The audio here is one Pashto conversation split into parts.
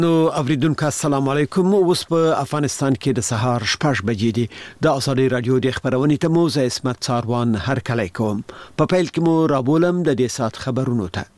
نو اوریدونکو السلام علیکم. اوس په افغانستان کې د سهار 6 بجې دي. د ازادي رادیو د خبرونې ته موزه اسمت څاروان هر کله کوم. په پیل کې مو رابولم د دې سات خبرونو ته.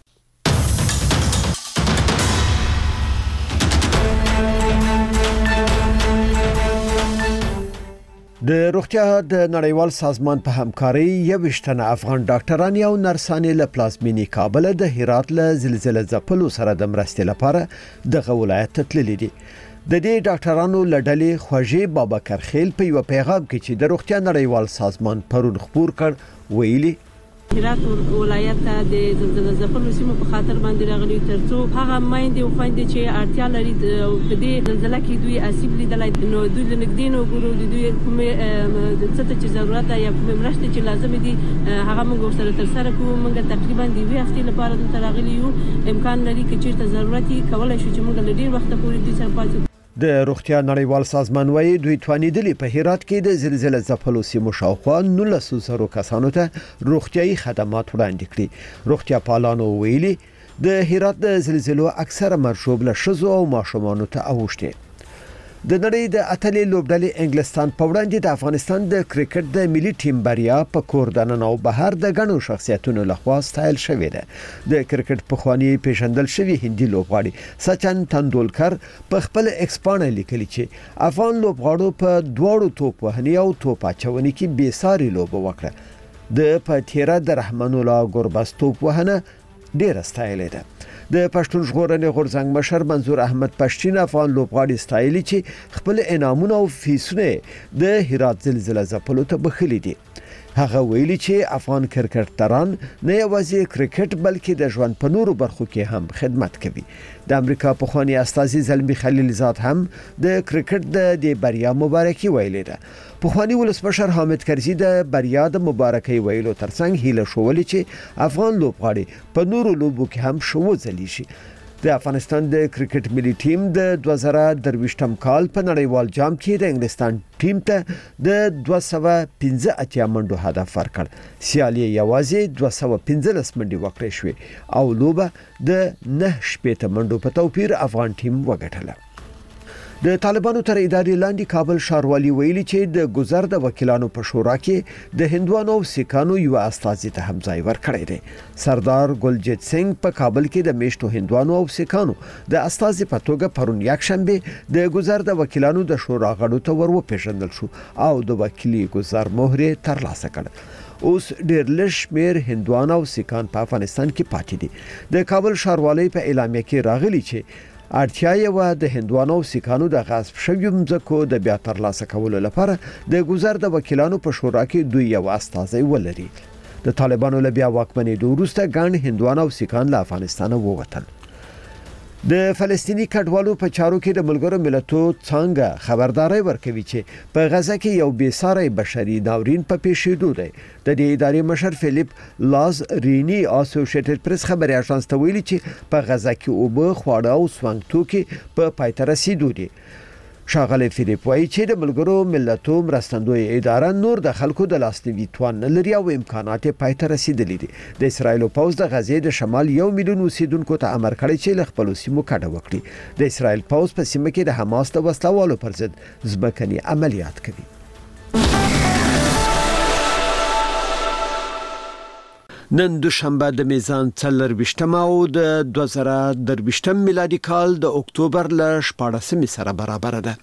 د روغتیا د نړیوال سازمان په همکاري 21 افغان ډاکټران او نرسانې له پلازمینی کابل د هرات له زلزلې ځپلو سره د مرستې لپاره د ولایت تللي دي. د دې ډاکټرانو لړلې خوږی بابکر خیل په یو پیغام کې چې د روغتیا نړیوال سازمان پرون خبر کړ ویلي هرات ولایت ته د زلزلې ځپلو سیمو په خاطر باندې راغلي ترڅو هغه مایندې او خويندې چې اړتیا لري په دې زلزلې کې دوی اسیب لیدلای نو دوی لنګدین او ګورو دوی کومه څه چې ضرورت یا کومه مرسته چې لازم دي هغه موږ سره تر سره کوو. موږ تقریبا د وی هفته لپاره د راغلي یو امکان لري چې چیرته ضرورت کولای شو چې موږ ډیر وخت پورې دې سره پاتې. د روغتیا نړیوال سازمان وايي دوی توانیدلې په هرات کې د زلزلې ځپلو سیمو شاوخوا 1900 کسانو ته روغتيایي خدمات وړاندې کړي. روغتیا پالانو ویلي د هرات د زلزلو اکثره مرشوب له شزو او ماشومانو ته اوښتي. د نړۍ د اتلې لوبډلې انګلستان په وړاندې د افغانستان د کرکټ د ملي ټیم بریا په کور دننه او بهر د غنو شخصیتونو لخوا ستایل شوې ده. د کرکټ په خواني پیژندل شوی هندي لوبغاړي سچن تندولکر په خپل ایکسپانه لیکلي چې افغان لوبغاړو په دوړو توپ وهنی او توپ اچونې کې بې ساري لوب وکړه. د پاتیرا د رحمان الله ګورباس توپ وهنه ډیر ستایل ده. د پښتون ژغورنې غورځنګ مشر منظور احمد پښتين افغان لوبغاړي ستایلی چې خپل انعامونه او فیسونه د هرات زلزلې ځپلو ته بخلي دي. هغه ویلي چې افغان کرکټران نه یوازې کرکټ بلکې د ژوند په نورو برخو کې هم خدمت کوي. د امریکا په خواني استاذي زلمی خلیلزاد هم د کرکټ د بریا مبارکي ویلې ده. په خواني ولسمشر حامد کرزي د بریا د مبارکي ویلو ترڅنګ هیله شولې چې افغان لوبغاړي په نورو لوبو کې هم شو ځلی شي. د افغانستان د کرکټ ملي ټیم د 2023م کال په نړیوال جام کې د انګلستان ټیم ته د 215 منډو هدف ورکړ. سیالي یوازې 215 منډې وکړې شوې او لوبه د 9 منډو په توپیر افغان ټیم وګټله. د طالبانو تر ادارې لاندې کابل ښاروالي ویلي چې د گذر د وکیلانو په شورا کې د هندوانو او سیکانو یو استازي ته هم ځای ورکړی دی. سردار ګلجیت سنگ په کابل کې د میشتو هندوانو او سیکانو د استازي په توګه پرون یک شنبه د گذر د وکیلانو د شورا غړو ته ورپېژندل شو او د وکیلي گذر مهر ترلاسه کړ. اوس ډېر لږ شمېر هندوان او سیکان په افغانستان کې پاتې دي. د کابل ښاروالۍ په اعلامیه کې راغلي چې اړتیا یې د هندوانو او سیکانو د غصب شویو مځکو د بیا ترلاسه کولو لپاره د گذر د وکیلانو په شورا کې دوی یو استازی ولري. د طالبانو له بیا واکمنېدو وروسته ګڼ هندوان او سیکان له افغانستان ووتل. د فلسطینی کډوالو په چارو کې د ملګرو ملتونو څنګه خبرداري ورکوي چې په غزه کې یو بېساري بشري ناورین په پیښېدو دی. د دې ادارې مشر فلیپ لاز رینی اسوسییټډ پریس خبري اژانس ته ویلي چې په غزه کې اوبه خواړه او سونګ توکي په پای ته رسیدو دي. شاغله فلیپ وایي چې د ملګرو ملتونو مرستندوی اداره نور د خلکو د لاسنیوي توان لري او امکانات پای ته رسیدلي دي. د اسرایل پوځ د غزې د شمال 1 میلیون اوسیدونکو ته امر کړی چې له خپل سیمو کډه وکړي. د اسرایل پوځ په سیمه کې د حماس د وسلوالو پر ضد ځمکني عملیات کوي. نن دوشنبه د میزان 24 او د 2023 میلادي کال د اکتوبر ل 14 سره برابر ده.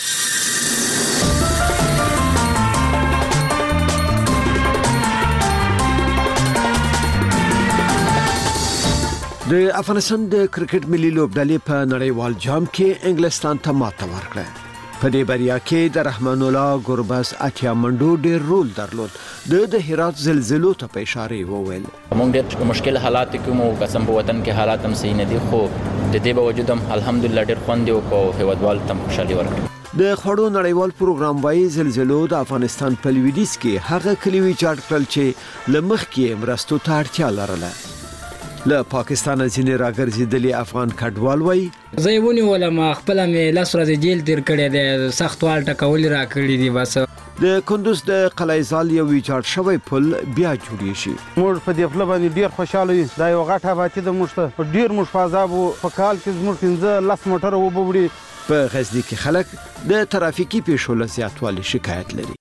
د افغانستان د کرکټ ملي لوبډلې په نړیوال جام کې انګلستان ته ماته ورکړه. په دې بریا کې د رحمان الله ګورباس اتیا منډو ډېر رول درلود. د هرات زلزلو ته په اشاره وویل موږ ډېر مشکل حالات کې مو قسم په وطن کې حالات هم صحیح نه دي خو د دې باوجود هم الحمدلله ډېر خوند دی او هیوادوال تم خوشالي ورکړه. د خړو نړیوال پروګرام وايي زلزلو د افغانستان په لویدیځ کې هغه کلیوي چاټ کړل چې لمخ کې مرستو ته اړتیا لرله. له پاکستان ځینې راګرځېدلي افغان کډوال وایي زه یې ونیولم خپله مې 10 ورځې جیل تیر کړی دی سخت وال ټکول را کړي دي. بس د کندوز د قلعه‌زال یو ویجاړ شوی پل بیا جوړی شي. موږ په دې پل باندې ډیر خوشاله یو. دا یو غټه آبادي د موږ ته ډیر موږ فاضاب په کال کې زموږ 15 موټر وبوړي. په غزنی کې خلک د ترافیکي پیښو له زیاتوالي شکایت لري.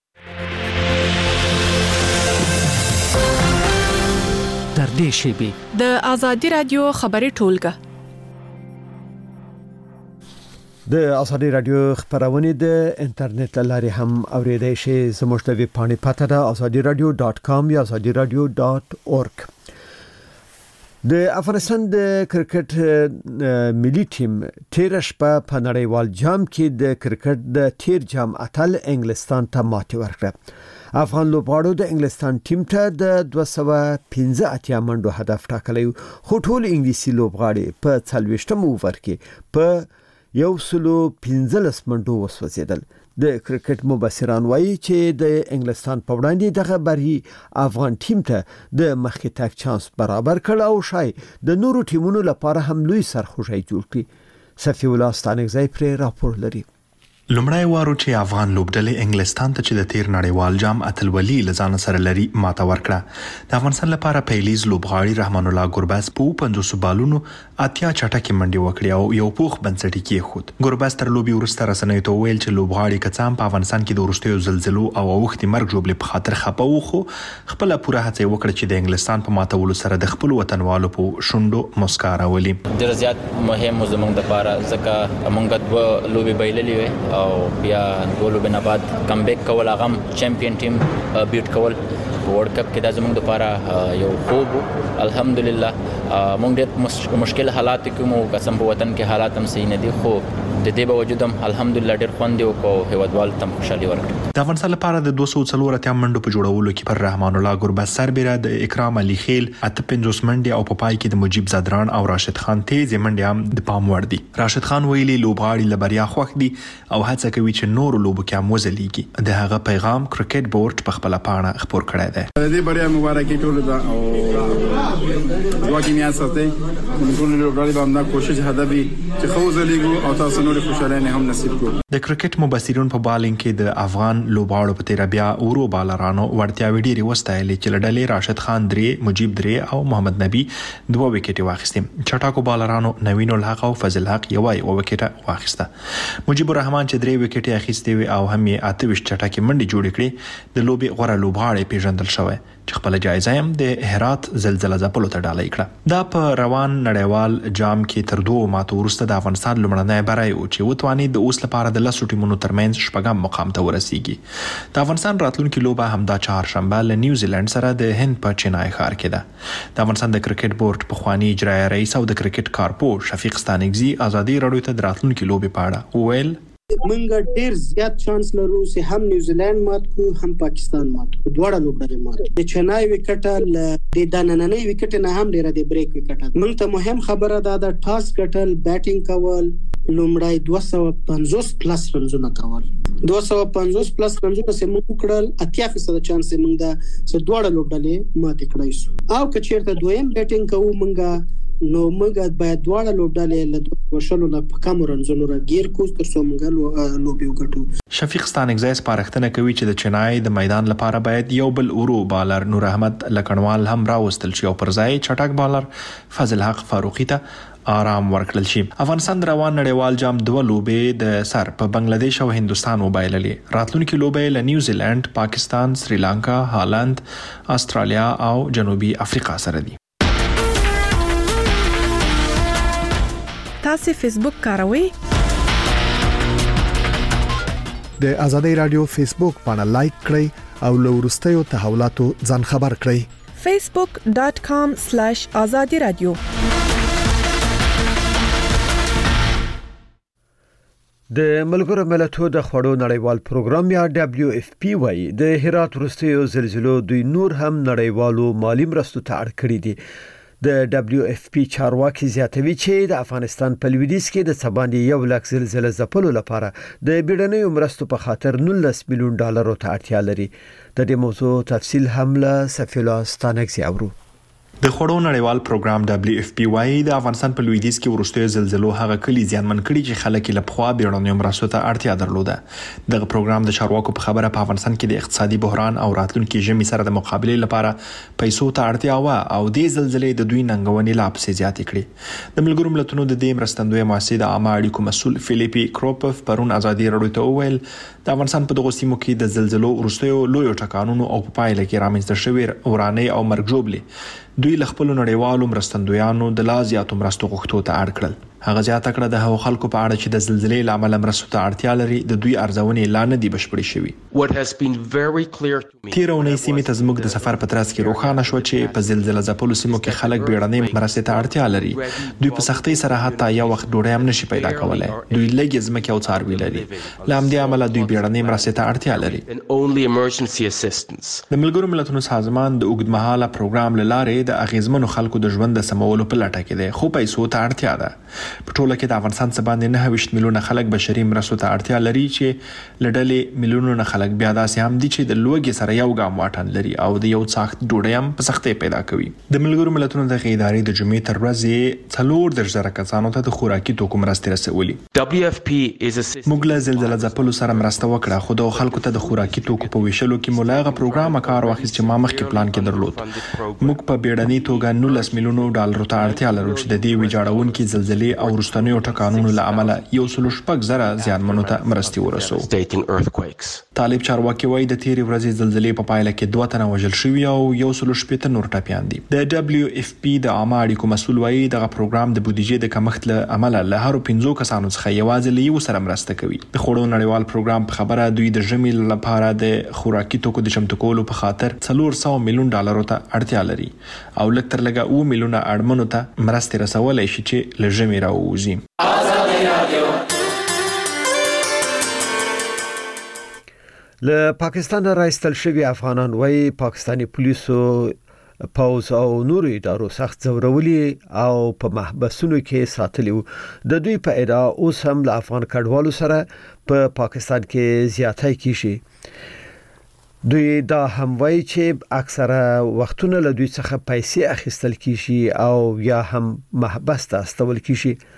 در دې شیبه د آزادی رادیو خبري ټولګه د آزادی رادیو خبرونه د انټرنیټ لارې هم اوریدای شئ. زموږ د ویب پاڼې پته ده azadiradio.com یا azadiradio.org. د افغانستان د کرکټ ملي ټیم تیر شپه په نړیوال جام کې د کرکټ د تیر جام اتل انګلستان ته ماتې ورکړه. افغان لوبغاړو د انګلستان ټیم ته د 215 منډو هدف ټاکلی، خو ټول انګلیسي لوبغاړي په 40 اوور کې په 115 منډو وسوځیدل. د کرکټ مبصران وایي چې د انګلستان په وړاندې دغه بری افغان ټیم ته د مخکې تګ چانس برابر کړ او شای د نورو ټیمونو لپاره هم لوی سرخوشي جوړ کړ. صفی الله ستانګزی پر راپور لري. لومړی وارو چې افغان لوبډلې انګلستان ته چې د تیر نړیوال جام اتلولي لزان سره لري ماته ورکړه. د افغانستان لپاره پیلیز لوبغاړي رحمان الله ګرباز په 500 بالونو اتیا چټکي منډي وکړي او یو پوخ بنسټي کې خود. ګرباز تر لوبي ورسته رسنۍ ته ویل چې لوبغاړي کڅام په افغانستان کې د ورستیو زلزلو او وختي مرګ جوړې په خاطر خپه خو خپل پوره هڅه وکړه چې د انګلستان په ماتولو سره د خپل وطنوالو په شونډو مسکا راولي. ډیر زیات مهم زموږ لپاره ځکه موږ د لوبي بایللې وي او بیا ګولو بنا بعد کم بیک کول هغه چمپیون ټیم بیټ کول ورلد کپ کې د زموږ لپاره یو خوب. الحمدلله موږ ډېر مشکل حالات کې مو قسم په وطن کې حالات هم صحیح نه دي، خو د دې باوجود هم الحمدلله ډېر خوند یو کو هیوادوال تم خوشالي ورکړه. د افغانستان لپاره د 240 منډو په جوړولو کې پر رحمان الله ګرباز سربېره د اکرام علي خیل 58 منډي او په پای کې د مجيب زادران او راشد خان تیز منډي هم د پام وړ دي. راشد خان ویلي لوبغاړي لبریا خوښ دي او هڅه کوي چې نور لوبو کې هم وځلېږي. د هغه پیغام کرکټ بورډ په خپل پاڼه خبر کړی دی. د دې بریا مبارکي ټول ده او دعا کې میا ساتي ټول لوبغاړي باندې کوشش هدفي چې خو وځلېږي او تاسو نور خوشاله هم نصیب کو. د کرکټ مبصرون په بالینګ کې د افغان لوبغاړو په تیر بیا اورو بالرانو ورتیا ویډیري وستایلې چې لړلې راشد خان 3 مجيب 3 او محمد نبی 2 وکټ واخیستې. چټاکو بالرانو نوین الحق او فضل حق یو وکټ واخیسته. مجيب الرحمن چې 3 وکټ اخیستې او هم یې 28 چټاکي منډي جوړ کړې. د لوبي غوړه لوبغاړي پیژندل شوی چې خپل جایزه هم د هرات زلزلہ ځپلو ته ډالۍ کړه. دا په روان نړیوال جام کې تر 2 ماتو وروسته د افغانستان لومړنی بری او چې وتواني د اوس لپاره د لاسو ټیمونو ترمنځ شپږم مقام ته ورسیږي. د افغانستان راتلونکي لوبه همدا چهارشنبه له نیوزیلند سره د هند په چنای ښار کې ده. د افغانستان د کرکټ بورډ په خواني اجرایی رئیس او د کرکټ کارپو شفیق ستانګزی آزادی رادیو ته د راتلونکي لوبې په اړه وویل منګه ډیر زیات چانس لرو چې هم نیوزیلند مات کو هم پاکستان مات کو دواړه لوبډلې مات. د چنای وکټ د دانننې وکټ نه هم ډیر د بریک وکټ. موږ ته مهم خبره ده د ټاس کټل بیټینګ کول لومړی 250 پلس رنزونه کول. 250 پلس رنزونه سم وکړل 80% چانس موږ د دواړه لوبډلې مات کړای شو. او کچیرته دویم بیټینګ کوو موږ نو موږ باید دواړه لوبډلې له وشلو نه کم رنزونو راګیر کوو تر څو موږ لوبي وګټو. شفیق ستانګزی سپارښتنه کوي چې د چنای د میدان لپاره باید یو بل اورو بالر نور احمد لکنوال هم راوستل شي او پر ځای چټک بالر فضل حق فاروقی ته آرام ورکړل شي. افغانستان د روان نړیوال جام 2 لوبې د سر په بنگلاديش او هندستان وبایللې. راتلونکي لوبې له نیوزیلند، پاکستان، سریلانکا، هالند، استرالیا او جنوبي افریقا سره دي. تاسو فیسبوک کاروئ؟ د آزادی رادیو فیسبوک باندې لایک کړئ او له وروستیو تحولاتو ځان خبر کړئ. facebook.com/azadiradio. د ملګرو ملتونو د خوړو نړیوال پروګرام یا WFP وايي د هرات وروستیو زلزلو دوی نور هم نړیوالو مالی مرستو ته اړ کړی دي. د WFP چارواکي زیاتوي چې د افغانستان په لویدیځ کې د سباندې 1 لک زلزلې ځپلو لپاره د بیړنیو مرستو په خاطر 19 میلیون ډالر ته اړتیا لري. د دې موضوع تفصیل هم له سفیلا ستانګزی اورو. د خوړو نړیوال پروګرام WFP وايي د افغانستان په لویدیځ کې ورستۍ زلزلو هغه کلی زیانمن کړي چې خلک له پخوا بیړنیو مرستو ته اړتیا درلوده. دغه پروګرام د چارواکو په خبره په افغانستان کې د اقتصادي بحران او راتلونکي ژمي سره د مقابلې لپاره پیسو ته اړتیا و او د زلزلې د دوی ننګونې لا پسې زیاتې کړې. د ملګرو ملتونو د دې مرستندوی مؤسسې د عامه اړیکو مسؤل فلیپي کروپف پرون ازادي راډیو ته وویل د افغانستان په دغه سیمو کې د زلزلو ورستیو لویو ټکانونو او په پایله کې رامنځته شوې ورانۍ او مرګ ژوبلې دوی له خپل نړیوالو مرستندویانو د لا زیاتو مرستو غوښتو ته اړ کړل. هغه زیاته کړه د هغو خلکو په اړه چې د زلزلې له امله مرستو ته اړتیا لري د دوی ارزونې لا نه دي بشپړې شوې. تېره اونۍ سیمې ته زموږ د سفر په ترڅ کې روښانه شوه چې په زلزله ځپلو سیمو کې خلک بیړنۍ مرستې ته اړتیا لري. دوی په سختۍ سره حتی یو وخت ډوډۍ هم نشي پیدا کولی. دوی لږې ځمکې او څاروي لري. له همدې امله دوی بیړنۍ مرستې ته اړتیا لري. د ملګرو ملتونو سازمان د اوږدمهاله پروګرام له لارې د اغیزمنو خلکو د ژوند د سمولو په لټه کې دی خو پیسو ته اړتیا ده. په ټوله کې د افغانستان څخه باندې 9 میلیونه خلک بشري مرستو ته اړتیا لري چې لړلې میلیونونه خلک بیا داسې هم دي چې د لوږې سره یو ګام واټن لري او د یو څاښت ډوډۍ هم په سختۍ پیدا کوي. د ملګرو ملتونو د ادارې د جمعې تر ورځې 4,000 کسانو ته د خوراکي توکو مرستې رسولي. موږ له زلزله ځپلو سره مرسته وکړه خو د خلکو ته د خوراکي توکو په ویشلو کې ملاغه پروګرام کار واخیست چې ما مخکې پلان کې درلود. موږ په بیړنۍ توګه 19 میلیونو ډالرو ته اړتیا لرو چې د دې ویجاړونکي زلزلې او وروستنیو ټکانونو له امله 1.6 زیانمنو ته مرستې ورسوو. طالب چارواکي وایي د تیرې ورځې زلزلې په پایله کې 2 تنه وژل شوي او 1.8 نور ټپیان دي. د WFP د عامه اړیکو مسؤل وایي دغه پروګرام د بودیجې د کمښت له امله له هر 15 کسانو څخه یوازې له یو سره مرسته کوي. د خوړو نړیوال پروګرام په خبره دوی د ژمي لپاره د خوراکي توکو د چمتو کولو په خاطر 400 میلیون ډالرو ته اړتیا لري او لږ تر لږه 2 میلیونه اړمنو ته مرستې رسولای شي چې له ژمي راووځي. له پاکستان راایستل شوي افغانان وایي پاکستاني پولیسو پوز او نورو ادارو سخت ځورولي او په محبسونو کې ساتلي وو. د دوی په ادعا اوس هم له افغان کډوالو سره په پاکستان کې زیاتې کیږي. دوی دا هم وایي چې اکثره وختونه له دوی څخه پیسې اخیستل کیږي او یا هم محبس ته استول کیږي.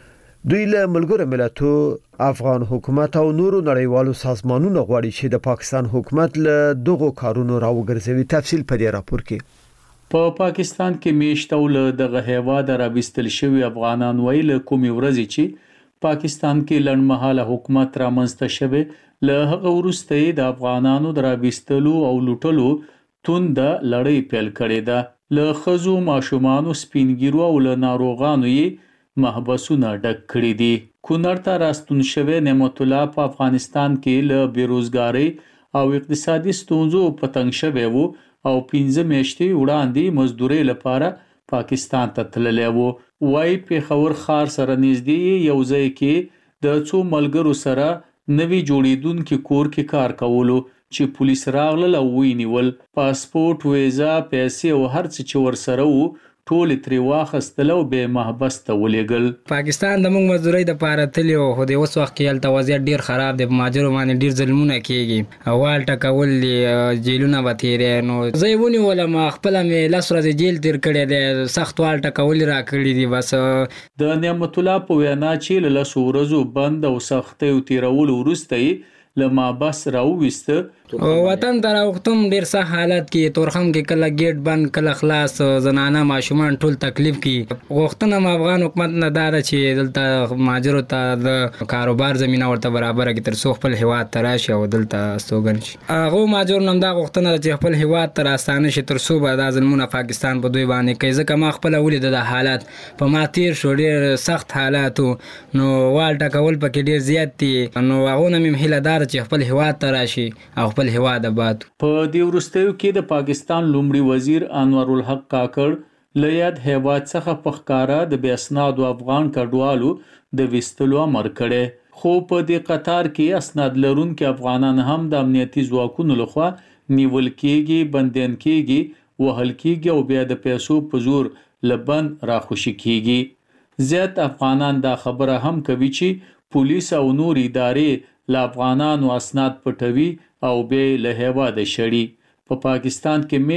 دوی له ملګرو ملتونو افغان حکومت او نورو نړیوالو سازمانونو غواړي چې د پاکستان حکومت له دغو کارونو راوګرځوي. تفصیل په دې راپور کې. په پاکستان کې میشتول دغه هیواد راوستل شوی افغانان ویل کومي ورځي چې پاکستان کې لړمحاله حکومت رامنځته شوی له هغه وروسته د افغانانو دراوستلو او لوټلو توند لړۍ پیل کړې ده. له خزو ماشومان سپینګیرو او له ناروغانو یې محبسونه ډک کړي دي. کونړ ته راستون شوی نعمت الله په افغانستان کې له بیروزګاری او اقتصادي ستونزو په تنګ شوی وو او 15 میاشتې وړاندې مزدوري لپاره پاکستان ته تللی وو. وای پیښور ښار سره نږدې یو ځای کې د څو ملګرو سره نوی جوړیدونکو کور کې کار کولو چې پولیس راغله او وینیول. پاسپورت، ویزا، پیسې او هر څه چې ورسره وو ټول تری واخستل او به محبس ته ولېګل. پاکستان د موږ مزدوري د پاره تلی او خو د اوس وخت کې هلته وضعیت ډیر خراب دی. ماجرو باندې ډیر ظلمونه کیږي او والټه کول دي جیلونه به تیرې نو زه ونی ولم خپل مې لاس ورځ جیل تیر کړی دی. سخت والټه کول را کړی دي. بس د نعمت الله په وینا چې له سورزو بند او سختي او تیرول ورسته لما بس راوويسته وطن ته راوختم. ډیر ښه حالت کې تورخم کې کله گیټ بند کله خلاص زنانه ماشومان ټول تکلیف کې. غوښتنه افغان حکومت نه دار چې دلته ماجرو ته د کاروبار زمينه ورته برابر کې تر څو خپل هیواد ته راشي او دلته استوګن شي. هغه ماجر نن دا غوښتنه چې خپل هیواد ته راستانه شي تر څو به د ظلمونه پاکستان په دوی باندې کوي. ځکه ما خپل ولید د حالات په ما تیر شو ډیر سخت حالات نو والټه کول پکې ډیر زیات دي. نو هغه نه مې هیله دار چې خپل هیواد ته راشي او هیواد آباد. په دې وروستیو کې د پاکستان لومړي وزیر انور الحق کاکړ له یاد هیواد څخه په ښکارا د بې اسنادو افغان کډوالو د وستلو امر کړي. خو په دې قطار کې اسناد لرونکي افغانان هم د امنیتي ځواکونو لخوا نیول کېږي، بندیان کېږي، وهل کېږي او بیا د پیسو په زور لبن راخوشي کېږي. زیات افغانان دا خبره هم کوي چې پولیس او نور ادارې له افغانانو اسناد پټوي او به له هیواده شړي. په پاکستان کې میشت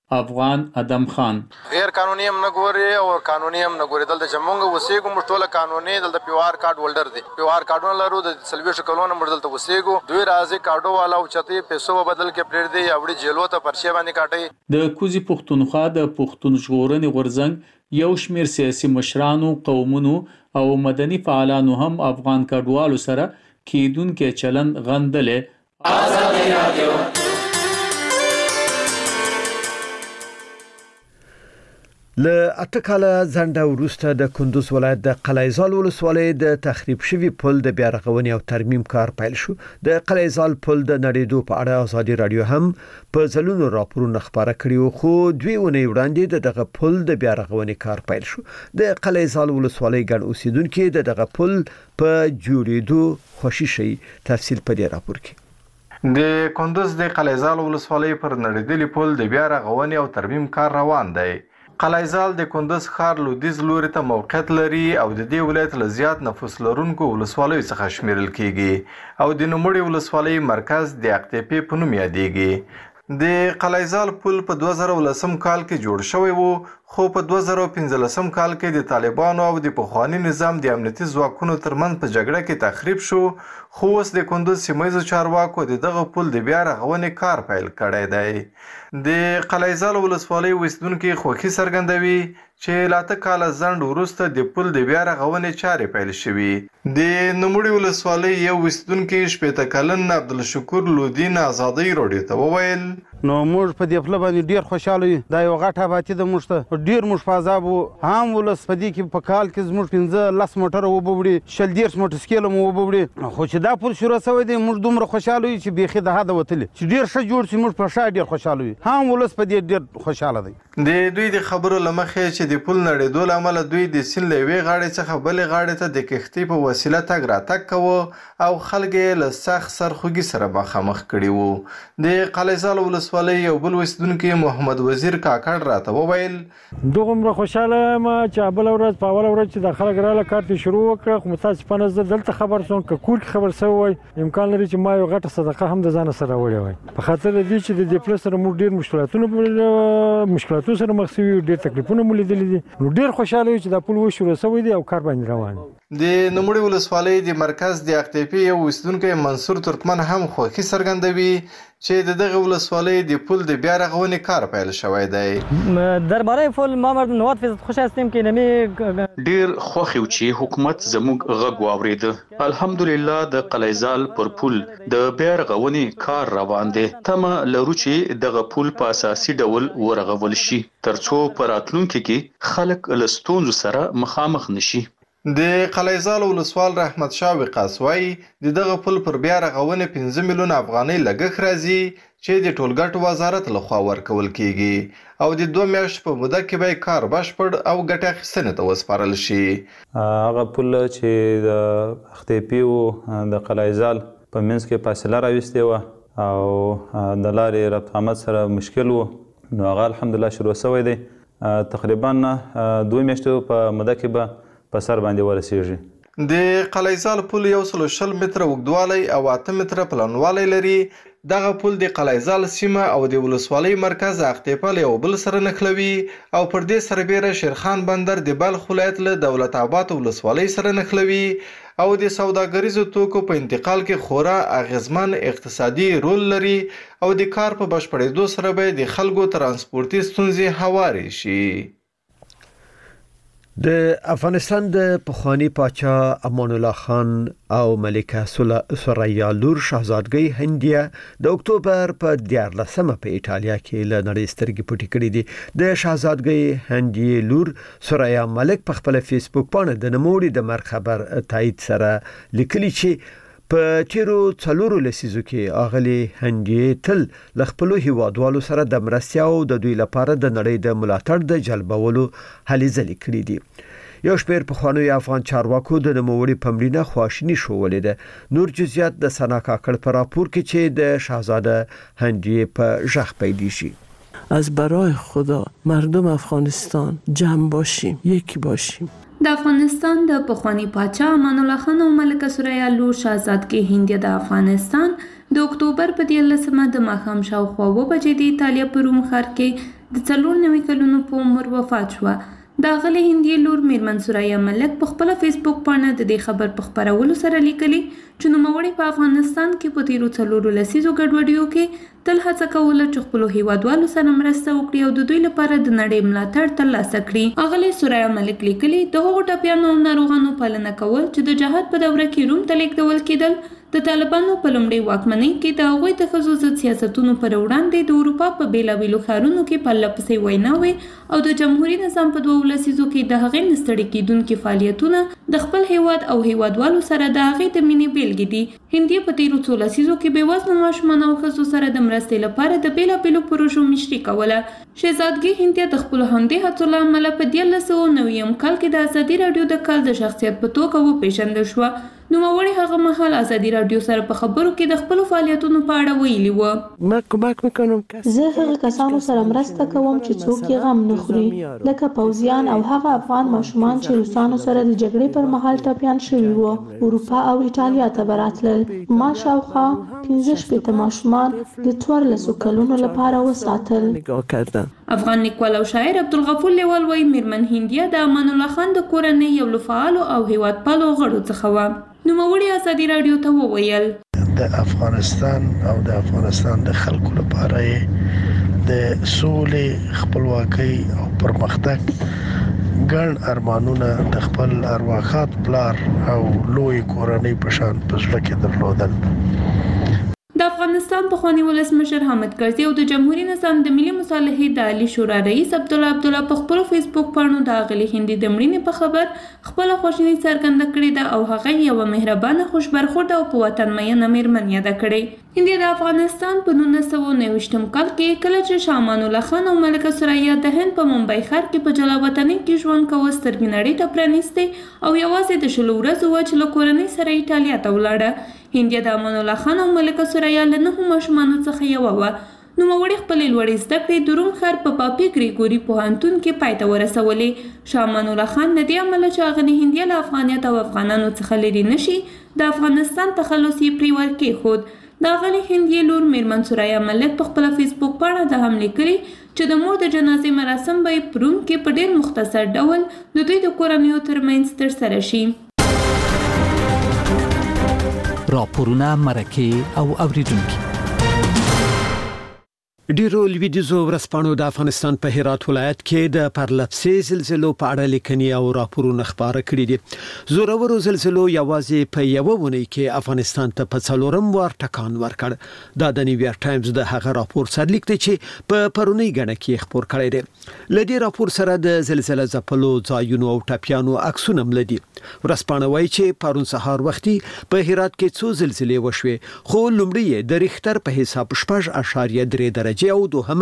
افغان ادم خان. غیر قانوني هم نه ګوري او قانوني هم نه ګوري. دلته چې موږ وسیګو موږ ټول قانوني دلته پیوار کارت هولډر دي. پیوار کارتونه لرو د سلويش کلونه موږ دلته وسیګو. دوی راځي کارډو والا او چتي پیسو بدل کې پرېږ دي اوړي جیلو ته پرچې باندې کاټي. د کوزي پښتونخوا د پښتون ژغورنې غورځنګ یو شمېر سیاسي مشرانو، قومونو او مدني فعالانو هم افغان کډوالو سره کېدونکې چلند غندلې. آزادي رادیو له اټکاله ځنډه وروسته د کندوز ولایت د قلعهزال ولسوالۍ د تخریب شوی پل د بیا رغونې او ترمیم کار پیل شو. د قلعهزال پل د نړیدو په اړه آزادي رادیو هم په ځلونو راپورونه خبره کړي، خو دوی ونې وړاندې دغه پل د بیا رغونې کار پیل شو. د قلعهزال ولسوالۍ ګڼ اوسیدونکو د دغه پل په جوړېدو خوشي شي. تفصیل په دې راپور کې. د کندوز د قلعهزال ولسوالۍ پر نړیدلي پل د بیا رغونې او ترمیم کار روان دی. قلعهزال د کندوز ښار لویدیځ لوري ته موقعیت لري او د دې ولایت له زیات نفوس لرونکو ولسوالیو څخه شمیرل کیږي او د نوموړي ولسوالۍ مرکز د اقتیپې په نوم یادېږي. د قلعهزال پل په 2010 کال کې جوړ شوی وو، خو په 2015 کال کې د طالبانو او د پخوانی نظام د امنیتي ځواکونو ترمنځ په جګړه کې تخریب شو. خو اوس د کندوز سیمه چارواکو دغه پل د بیا رغونې کار پیل کړی دی. د قلعهزال ولسوالۍ اوسیدونکو خوښي څرګندوي چې لاته کال ځنډ وروسته د پل د بیا رغونې چارې پیل شوې. د نوموړي ولسوالۍ یو اوسیدونکو 80 کلن عبدالشکور لودین آزادۍ رادیو ته وویل نو موږ په دې پله باندې ډېر خوشاله یو. دا یو غټه آبادي ده، موږ ته ډېر موږ په عذاب وو. عام ولس په دې کې په کال کې زموږ 15 موټره وبوړي، 30 موټر سکیله مو وبوړي. خو چې دا پل شروع شوی دی موږ دومره خوشاله یو چې بیخي د حده وتلي چې ډېر ښه جوړ شي. موږ په شا ډېر خوشاله یو. عام ولس په دې ډېر خوشاله دی. د دوی د خبرو له مخې چې د پل نړېدو له امله دوی د سیند له یوې غاړې څخه بلې غاړې ته د کښتۍ په وسیله تګ راتګ کوه او خلک یې له سخت سرخوږي سره مخامخ کړي وو. د قلعهزال ولسوالۍ یو بل اوسیدونکی محمد وزیر کاکړ راته وویل دومره خوشاله یم چې بله ورځ په اوله ورځ چې د خلک راله کار ته شروع وکړه، خو متاسفانه زه دلته خبر شوم که کور کې خبر شوی وای امکان لري چې ما یو غټه صدقه هم د ځانه سره راوړې وای. په خاطر د دې چې د دې پل سره موږ ډېر مشکلاتو سره مخ شوي یو، ډېر تکلیفونه مو لیدلي دي. نو ډېر خوشاله یو چې دا پل وشروع شوی دی او کار باندې روان دی. د نوموړي ولسوالۍ د مرکز د اقتیپې یو اوسیدونکی منصور ترکمن هم خوښي څرګندوي چې دغه ولسوالۍ د پل د بیا رغونې کار پیل شوی دی. درباره پل ما 90% خوش هستیم که ډیر خوښ یو چې حکومت زموږ غږ واورېد. الحمدلله د قلعهزال پر پل د بیا رغونې کار روان دی. تمه لرو چې دغه پل په اساسي ډول ورغول شي ترڅو په راتلونکي کې خلک له ستونزو سره مخامخ نشي. د قلعهزال ولسوال رحمت شاه وقاص وایي د دغه پل پر بیا رغونې 5 میلیون افغانۍ لګښت راځي چې د ټولګټو وزارت لخوا ورکول کیږي او د 2 میاشتو په موده کې به کار بشپړ او ګټه اخیستنې ته وسپارل شي. هغه پل چې د اختیپي او د قلعهزال په منځ کې فاصله راوستې وه او د لارې ربط آمد سره مشکل و، نو هغه الحمدلله شروع شوی دی. تقریبا 2 میاشتو په موده کې به په سر باندې ورسیږي. د قلعهزال پل 120 متره اوږدوالی او 8 متره پلنوالی لري. دغه پل د قلعهزال سیمه او د ولسوالۍ مرکز اقتیپه له یو بل سره نښلوي او پر دې سربیره شیرخان بندر د بلخ ولایت له دولت آباد ولسوالۍ سره نښلوي او د سوداګریزو توکو په انتقال کې خورا اغیزمن اقتصادي رول لري او د کار په بشپړېدو سره به د خلکو ترانسپورتي ستونزې هوارې شي. د افغانستان د پخوانی پاچا امان الله خان او ملکه ثریا لور شاهزادګۍ هندیه د اکتوبر په 14 په ایټالیا کې له نړۍ سترګې پټې کړې دي. د شاهزادګۍ هندیه لور ثریا ملک په خپل فیسبوک باندې د نوموړي د مرګ خبر تایید سره لیکلي چې په تیرو 4 لسیزو کې اغلی هندیه تل ل خپل هیوادوالو سره د مرستیا او د دوی لپاره د نړۍ د ملاتړ د جلبولو هلې ځلې کړې دي. یو شمېر پخوانیو افغان چارواکو د نوموړي په مړینه خواشیني ښودلې ده. نور جزئیات د سنا کاکړ په راپور کې چې د شاهزاده هندیه په ژغ پیدا شي. از برای خدا مردم افغانستان جمع باشیم، یکی باشیم. د افغانستان د پخوانی پاچا امان الله خان او ملکه ثریا لور شاهزادګۍ هندیه د افغانستان د اکتوبر په 14 د ماښام شاوخوا 2 بجې د ایټالیا په روم ښار کې د 94 کلونو په عمر وفات شوه. د اغلې هندي لور میرمن سوریا ملک په خپل فیسبوک باندې د دې خبر په خبرولو سره لیکلي چې نوموړي په افغانستان کې په تیرو 4 لسیزو ګډوډیو کې تل هڅه کوله چې خپل هیوادوالو سره مرسته وکړي او د دوی لپاره د نړۍ ملاتړ ترلاسه کړي. اغلې سوریا ملک لیکلي د هغو ټپیانو او ناروغانو پالنه کول چې د جهاد په دوره کې روم ته لیږدول کېدل د طالبانو په لومړۍ واکمنۍ کې د هغوی د ښځو ضد سیاستونو پر وړاندې د اروپا په بېلابېلو ښارونو کې پرله پسې ویناوې او د جمهوري نظام په 2 لسیزو کې د هغې نه ستړي کېدونکي فعالیتونه د خپل هیواد او هیوادوالو سره د هغې د مینې بیلګې دي. هندي په تیرو 2 لسیزو کې بېوزلو ماشومانو او ښځو سره د مرستې لپاره د بېلابېلو پروژو مشري کوله. شهزادګۍ هندیه د خپلو همدې هڅو له امله په 1990 کال کې د ازادي راډیو د کال د شخصیت په توګه وپېژندل شوه. نوموړي هغه مهال ازادي راډیو سره په خبرو کې د خپل فعالیتونو په اړه ویلي و. زه هغه کسانو سره مرسته کوم چې څوک یې غم نه خوري، لکه پوځیان او هغه افغان ماشومان چې روسانو سره د جګړې پر مهال ټپیان شوي وو. اروپا او ایټالیا ته براتلل. ما شاوخوا 15 ماشومان د 14 کلونو لپاره وساتل. افغان لیکوال او شاعر عبدالغفور لیوال وایي میرمن هندیه د امان الله خان د کورنۍ یو له فعالو او هیوادپالو غړو څخه وه. نوموړي ازادي راډیو ته وویل د افغانستان او د افغانستان د خلکو لپاره د سولې، خپلواکۍ او پرمختګ ګڼ ارمانونه د خپل ارواښاد پلار او لوی کورنۍ په شان په زړه کې درلودل. د افغانستان پخوانی ولسمشر حامد کرزي او د جمهوریت نظام د ملي مصالحې د عالی شورا رئیس عبدالله په خپل فیسبوک باندې د اغلی هندي د مړینې په خبر خپل خوشحالي څرګنده کړې ده او هغه یو مهربانه خوشبرخورد او په وطن مینه میرمن یاد کړې. هندي د افغانستان په 1929 کال کې کله چې شاه امان الله خان او ملکه ثریا د هند په ممبئی ښار کې په جلا وطنۍ کې ژوند کوي سترګې نړۍ ته پرانیستې او یوازې د شلو ورځو وه چې له کورنۍ سره ایټالیا ته ولاړه. هندیه د امان الله خان او ملکه ثریا له 9 ماشومانو څخه یوه وه. نوموړي خپلې لوړې زده کړې د روم ښار په پاپي ګریګوري پوهنتون کې پای ته ورسولې. شاه امان الله خان د دې امله چې اغلې هندیه له افغانیت او افغانانو څخه لرې نشي د افغانستان تخلص یې پرې ورکېښود. د اغلې هندیې لور میرمن ثریا ملک په خپله فیسبوک پاڼه د هم لیکلي چې د مور د جنازې مراسم به یې په روم کې په ډېر مختصر ډول د دوی د کورنیو ترمنځ ترسره شي. راپورونه، مرکې او اوریدونکي. ډیرو لویدیځو ورځپاڼو د افغانستان په هرات ولایت کې د پرلپسې زلزلو په اړه لیکنې او راپورونه خبره کړي دي. زورورو زلزلو یوازې په یوه ونې کې افغانستان ته په 4م وار ټکان ورکړ. دا د نیویارک ټایمز د هغه راپور سرلیک دی چې په پرونی غڼه کې خبر کړی دی. لدی راپور سره د زلزلې ځپلو ځایونو او ټپیانو عکسونه ملدي. ورځپاڼه وایي چې پرون سهار وختي په هرات کې څو زلزلې وشوې، خو لومړی د ریختر په حساب 6.3 درجه او دوهمه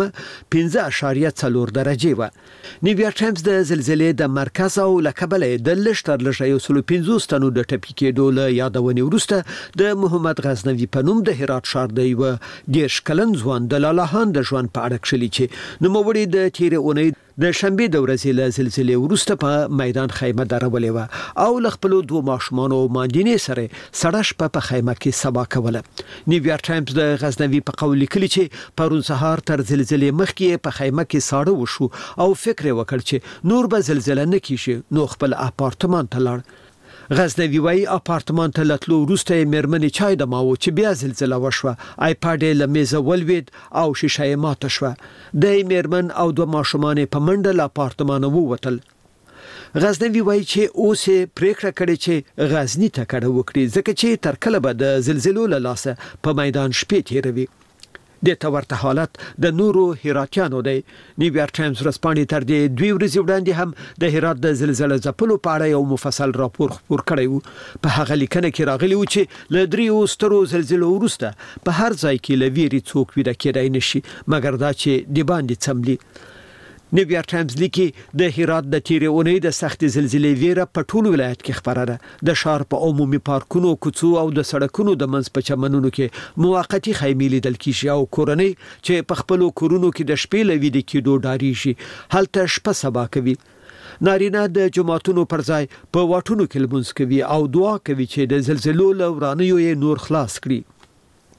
5.4 درجه و. نیویارک ټایمز د زلزلې د مرکز او لکبلې د لشتر لږه 150 تنو د ټپي کېدو له یادونې وروسته د محمد غزنوي په نوم د هرات ښار دی و 10 کلن ځوان د لالاهان د ژوند په اړه کړي چې نوموړي د تیرې اونۍ د شنبه د ورځې له زلزلې وروسته په میدان خیمه درولې و او ل خپل 2 ماشومانو ماندینې سره سړش په خیمه کې سبا کوله. نیویارک ټایمز د غزنوي په قول لیکلي چې پرون سهار تر زلزلې مخکې په خیمه کې ساړه وشو او فکر وکړ چې نور به زلزلہ نه کیږي، نو خپل اپارتمان ته لاړ. غزنوي وايي اپارتمان ته لتلو وروسته مېرمنې چای دماوه چې بیا زلزلہ وشوه. آیپاډ یې له میزه ولوید او شیشه یې ماته شوه. د مېرمن او 2 ماشومان په منډه له اپارتمانه ووتل. غزنوي وايي چې اوس یې پریکړه کړې چې غزني ته کډه وکړي ځکه چې تر کله به د زلزلو له لاسه په میدان شپې تیروي. د تورته حالت د نورو هراتیانو دی. نیویارک ټایمز ورځپاڼې تر دې 2 ورځې وړاندې هم د هرات د زلزلې ځپلو په اړه یو مفصل راپور خپور کړی و. په هغه لیکنه کې راغلی و چې له 3 سترو زلزلو وروسته په هر ځای کې لویری څوک ویده کېدای نشي مګر دا چې د باندې څملي. نیویارک ټایمز لیکي د هرات د تیرې اونۍ د سخت زلزلې ویره په ټول ولایت کې خبره ده. د ښار په عمومي پارکونو، کوڅو او د سړکونو د منځ په چمنونو کې موقتی خیمې لیدل کیږي او کورنۍ چې په خپلو کورونو کې د شپې له ویده کېدو ډاریږي هلته شپه سبا کوي. نارینه د جماعتونو پر ځای په واټونو کې لمونځ کوي او دعا کوي چې د زلزلو له ورانیو یې نور خلاص کړي.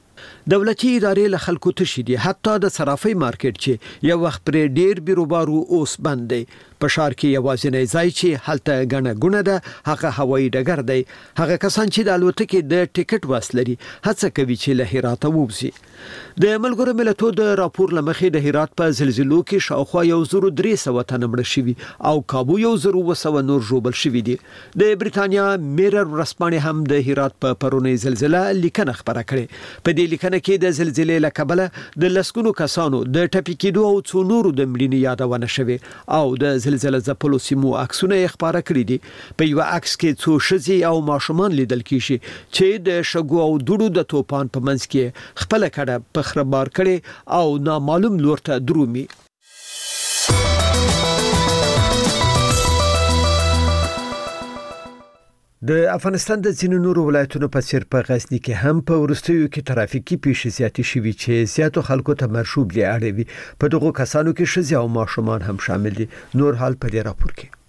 دولتي ادارې له خلکو تشي دي، حتی د صرافي مارکیټ چې یو وخت پر ډیر بیروبارو اوس بند دی. په ښار کې یوازینی ځای چې هلته ګڼه ګونه ده هغه هوایي ډګر دی. هغه کسان چې د الوتکې د ټیکټ واس لري هڅه کوي چې له هراته ووځي. د ملګرو ملتونو د راپور لمخې د هرات په زلزلو کې شاوخوا 1300 تنه مړه شوي او کابو 1200 نور ژوبل شوي دي. د بریتانیا میرر ورځپاڼې هم د هرات په پرونی زلزلہ لیکنه خبره کړې. په دې لیکنه کې د زلزلې له کبله د لسګونو کسانو د ټپي کېدو او څو نورو د مړینې یادونه شوې او د زلزلې ځپلو سیمو عکسونه یې خبره کړي دي. په یو عکس کې څو ښځې او ماشومان لیدل کیږي چې د شګو او دوړو د توپان په منځ کې خپل کډه په خرابار کړي او نامعلوم لور ته درومي. د افغانستان د ځینو نورو ولایتونو په څیر په غزنی کې هم په ورستیو کې ترافیکي پیښې زیاتې شوي چې زیاتو خلکو ته مرشوب اړوي. په دغو کسانو کې ښځې او ماشومان هم شامل دي. نور حال په دې راپور کې.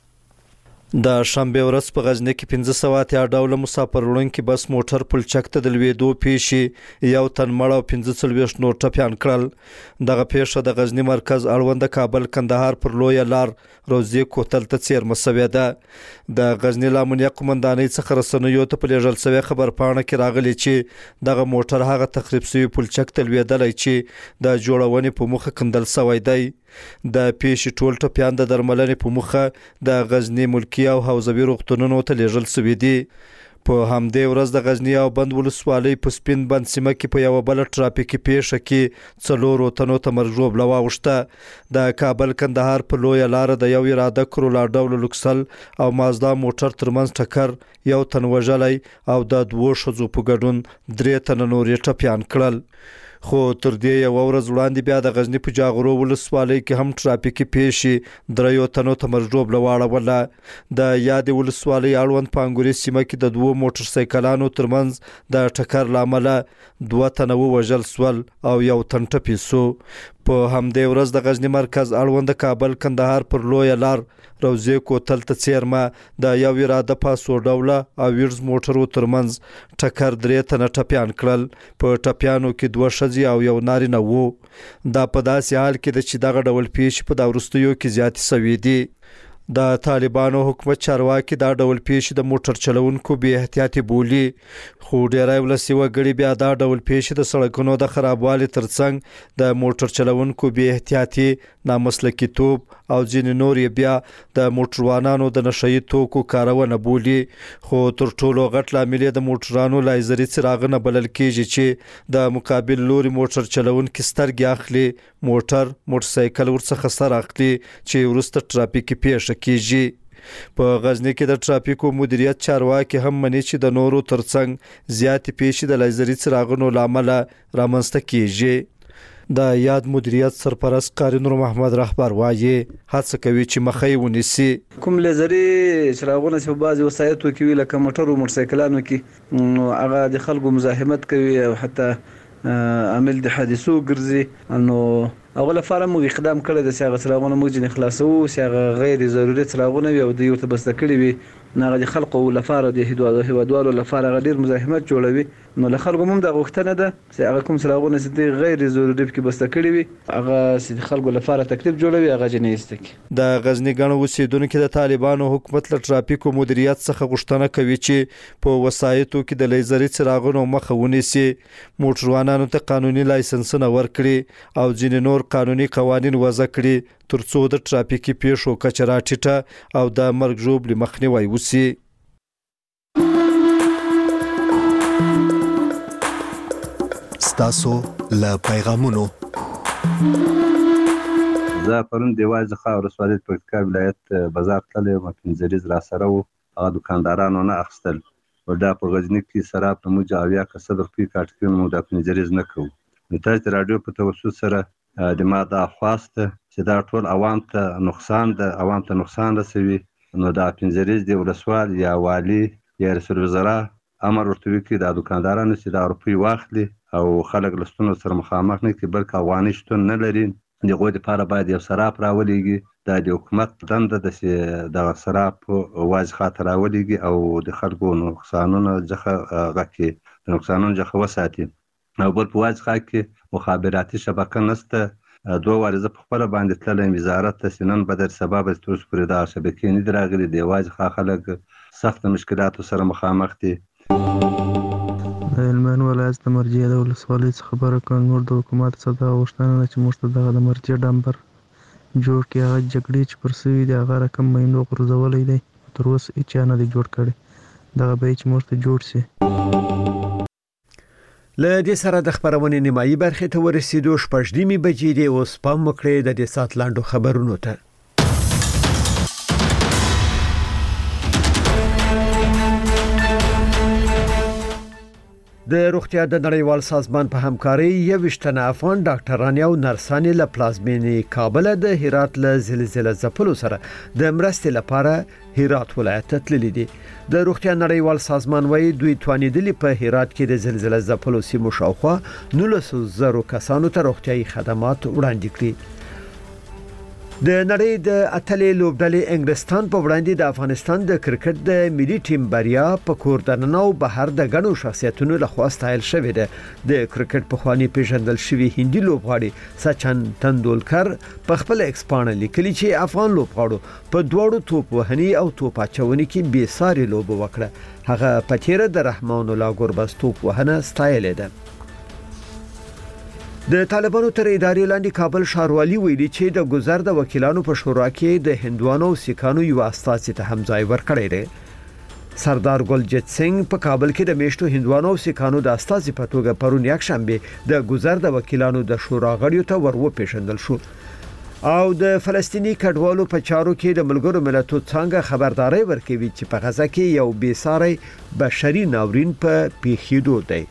د شنبه ورځ په غزنی کې 1500 ډوله مسافر وړونکي بس موټر پلچک ته د لویدو پیښې یو تن مړ او 45 نور ټپیان کړل. دغه پیښه د غزنی مرکز اړوند کابل کندهار پر لوی لار روزي کوتل ته څیرمه شوې ده. د غزنی لامنیه قومندانۍ څخه رسنیو ته په لېږل شوی خبر پاڼه کې راغلی چې دغه موټر هغه تخریب شوی پلچک ته لویدلی چې د جوړونې په مخه کندل شوی دی. د پیښې ټول ټپیان د درملنې په مخه د غزنی ملکی او حوزوي روغتونونو ته لیږل شوي دي. په همدې ورځ د غزنی او بند ولسوالۍ په سپین بند سیمه کې په یو بل ټرافیکي پیښه کې 4 تنو ته مرګ ژوبله واوښته. د کابل کندهار په لویه لار د یو اراده کرولا ډول لوکسل او مازدا موټر ترمنځ ټکر یو تن وژلی او د 2 ښځو په ګډون 3 تنه نور ټپیان کړل. خو تر دې یو ورځ وړاندې بیا د غزنی په جاغرو ولسوالۍ کې هم ټرافیکي پیښې 3 تنو ته مرګ ژوبله واړوله. د یاد ولسوالۍ اړوند پانګوري سیمه کې د 2 موټر سایکلانو ترمنځ د ټکر لامل 2 تنه وژل سول او یو تن ټپي شو. په همدې ورځ د غزنی مرکز اړوند کابل کندهار پر لوی لار روزي کوتل ته څیرمه د یو اراده پاسو ډوله او ویرز موټرو ترمنځ ټکر 3 تنه ټپیان کړل. په ټپیانو کې 2 ښځې او یو نارینه وو. دا په داسې حال کې ده چې دغه ډول پیښې په دا وروستیو کې زیاتې شوي دي. د طالبانو حکومت چارواکي دا ډول پیښې د موټر چلونکو بې احتیاطي بولي. خو ډیری ولسي وګړي بیا دا ډول پیښې د سړکونو د خرابوالي ترڅنګ د موټر چلونکو بې احتیاطي، نامسلکیتوب او ځینې نور یې بیا د موټروانانو د نشهیي توکو کارونه بولي. خو تر ټولو غټ لامل یې د موټرانو لایزري څراغونه بلل کیږي چې د مقابل لوري موټر چلونکي سترګې اخلي، موټرسایکل ورڅخه سر اخلي چې وروسته ټرافیکي پیښه کیږي. په غزنی کې د ټرافیکو مدیریت چارواکي هم مني چې د نورو ترڅنګ زیاتې پیښې د لایزري څراغونو له امله رامنځته کیږي. د یاد مدیریت سرپرست قاری نور محمد رهبر وایي هڅه کوي چې مخې ونیسي. کوم لایزري څراغونه چې په بعضې وسایطو کې وي لکه موټر او موټرسایکلانو کې هغه د خلکو مزاحمت کوي او حتی عامل د حادثو ګرځي. نو اول لپاره موږ اقدام کړی د هغه څراغونه موږ ځینې خلاصو چې هغه غیر ضروري څراغونه وي او دوی ورته بسته کړي وي. هغه د خلکو لپاره د هیوادوالو لپاره هغه ډېر مزاحمت جوړوي. نو له خلکو هم دا غوښتنه ده چې هغه کوم څراغونه چې غیر ضروري پکې بسته کړي وي هغه چې د خلکو لپاره تکلیف جوړوي هغه جنې ایسته کړي. د غزنی ګڼو اوسیدونکو د طالبانو حکومت له ټرافیکو مدیریت څخه غوښتنه کوي چې په وسایطو کې د لیزري څراغونو مخه ونیسي، موټروانانو ته قانوني لایسنسونه ورکړي او ځینې نور قانوني قوانین وضع کړي ترڅو د ټرافیکي پیښو کچه راټیټه او د مرګ ژوبلې مخنیوی وشي. ستاسو له پیغامونو زه پرون د وازخه ولسوالۍ پکتیکا ولایت بازار تللی وم، 15 را سره وو، هغه دکاندارانو نه اخیستل. دا په غزني کې سراب ته موږ 80 کسه روپۍ کاټ کړو، دا 15 نه کوو. نو تاسو د رادیو په توسط سره د ما دا خواسته چې دا ټول عوام ته نقصان ده، عوام ته نقصان رسوي. نو دا 15 د ولسوال یا والی یا رئیس الوزرا امر ورته وکړي دا دکاندارانو چې دا روپۍ واخلي او خلک له ستونزو سره مخامخ نه کړي، بلکې افغاني شتون نه لري. د هغوی دپاره باید یو سراپ راولېږي. دا د حکومت دنده ده چې دغه سراپ واضح خاطر راولېږي او د خلکو نقصانونه څخه هغه کړي، د نقصانونو څخه وساتي. او بل په واځ کې مخابراتي شبکه نشته 2 واره زه په خپل باندې تلم وزارت ته سنن بدر سبب تر سپورې د شبکې نه دراغلي دی واځ خلک سخت مشکلاتو سره مخامخ دي. د هلمند ولایت د مرجع د ولسوالۍ څخه خبره کوم نور د حکومت څخه د غوښتنه چې موږ ته د مرجع ډمبر جوړ کې هغه جګړې چې پر سوي دي هغه رقم مینو غورځولی دی تر اوسه هیچا نه دی جوړ کړی دغه به چې موږ ته جوړ سي. له دې سره د خبرونې نیمایي برخې ته ورسېدو 6:30 بجې دي اوس پام وکړئ د دې سات لاندو خبرونو ته. د روغتیا د نړیوال سازمان په همکاري 21 تنه افغان ډاکټران او نرسان له پلازمینې کابل د هرات له زلزلې ځپلو سره د مرستې لپاره هرات ولایت ته تللي دي. د روغتیا نړیوال سازمان وايي دوی توانیدلي په هرات کې د زلزلې ځپلو سیمو شاوخوا 19,000 کسانو ته روغتیايي خدمات وړاندې کړي. د نړۍ د اتلې لوبډلې انګلستان په وړاندې د افغانستان د کرکټ د ملي ټیم بریا په کور دننه او بهر د غنو شخصیتونو له خوا ستایل شوې ده. د کرکټ په خواني پیژندل شوی هندي لوبغاړي سچن تندولکر په خپل ایکسپانه لیکلي چې افغان لوبغاړو په دوړو توپ وهني او توپ اچونې کې بې ساري لوب وکړه. هغه په تیره د رحمان الله ګربز توپ وهنه ستایل ده. د طالبانو تر ادارې لاندې کابل ښاروالي ویلي چې د گذر د وکیلانو په شورا کې د هندوانو او سیکانو یو استازي ته هم ځای ورکړی دی. سردار ګلجیت سنگ په کابل کې د میشتو هندوانو او سیکانو د استازي په توګه پرون یکشنبه د گذر د وکیلانو د شورا غړیو ته ورپېژندل شو او د فلسطینی کډوالو په چارو کې د ملګرو ملتونو څنګه خبرداري ورکوي چې په غزه کې یو بېساري بشري ناورین په پیښېدو دی.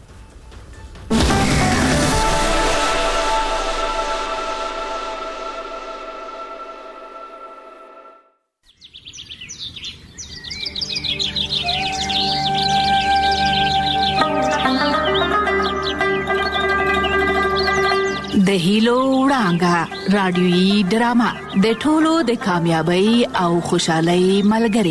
د هیلو وړانګه رادیويي ډرامه د ټولو د کامیابی او خوشحالۍ ملګری.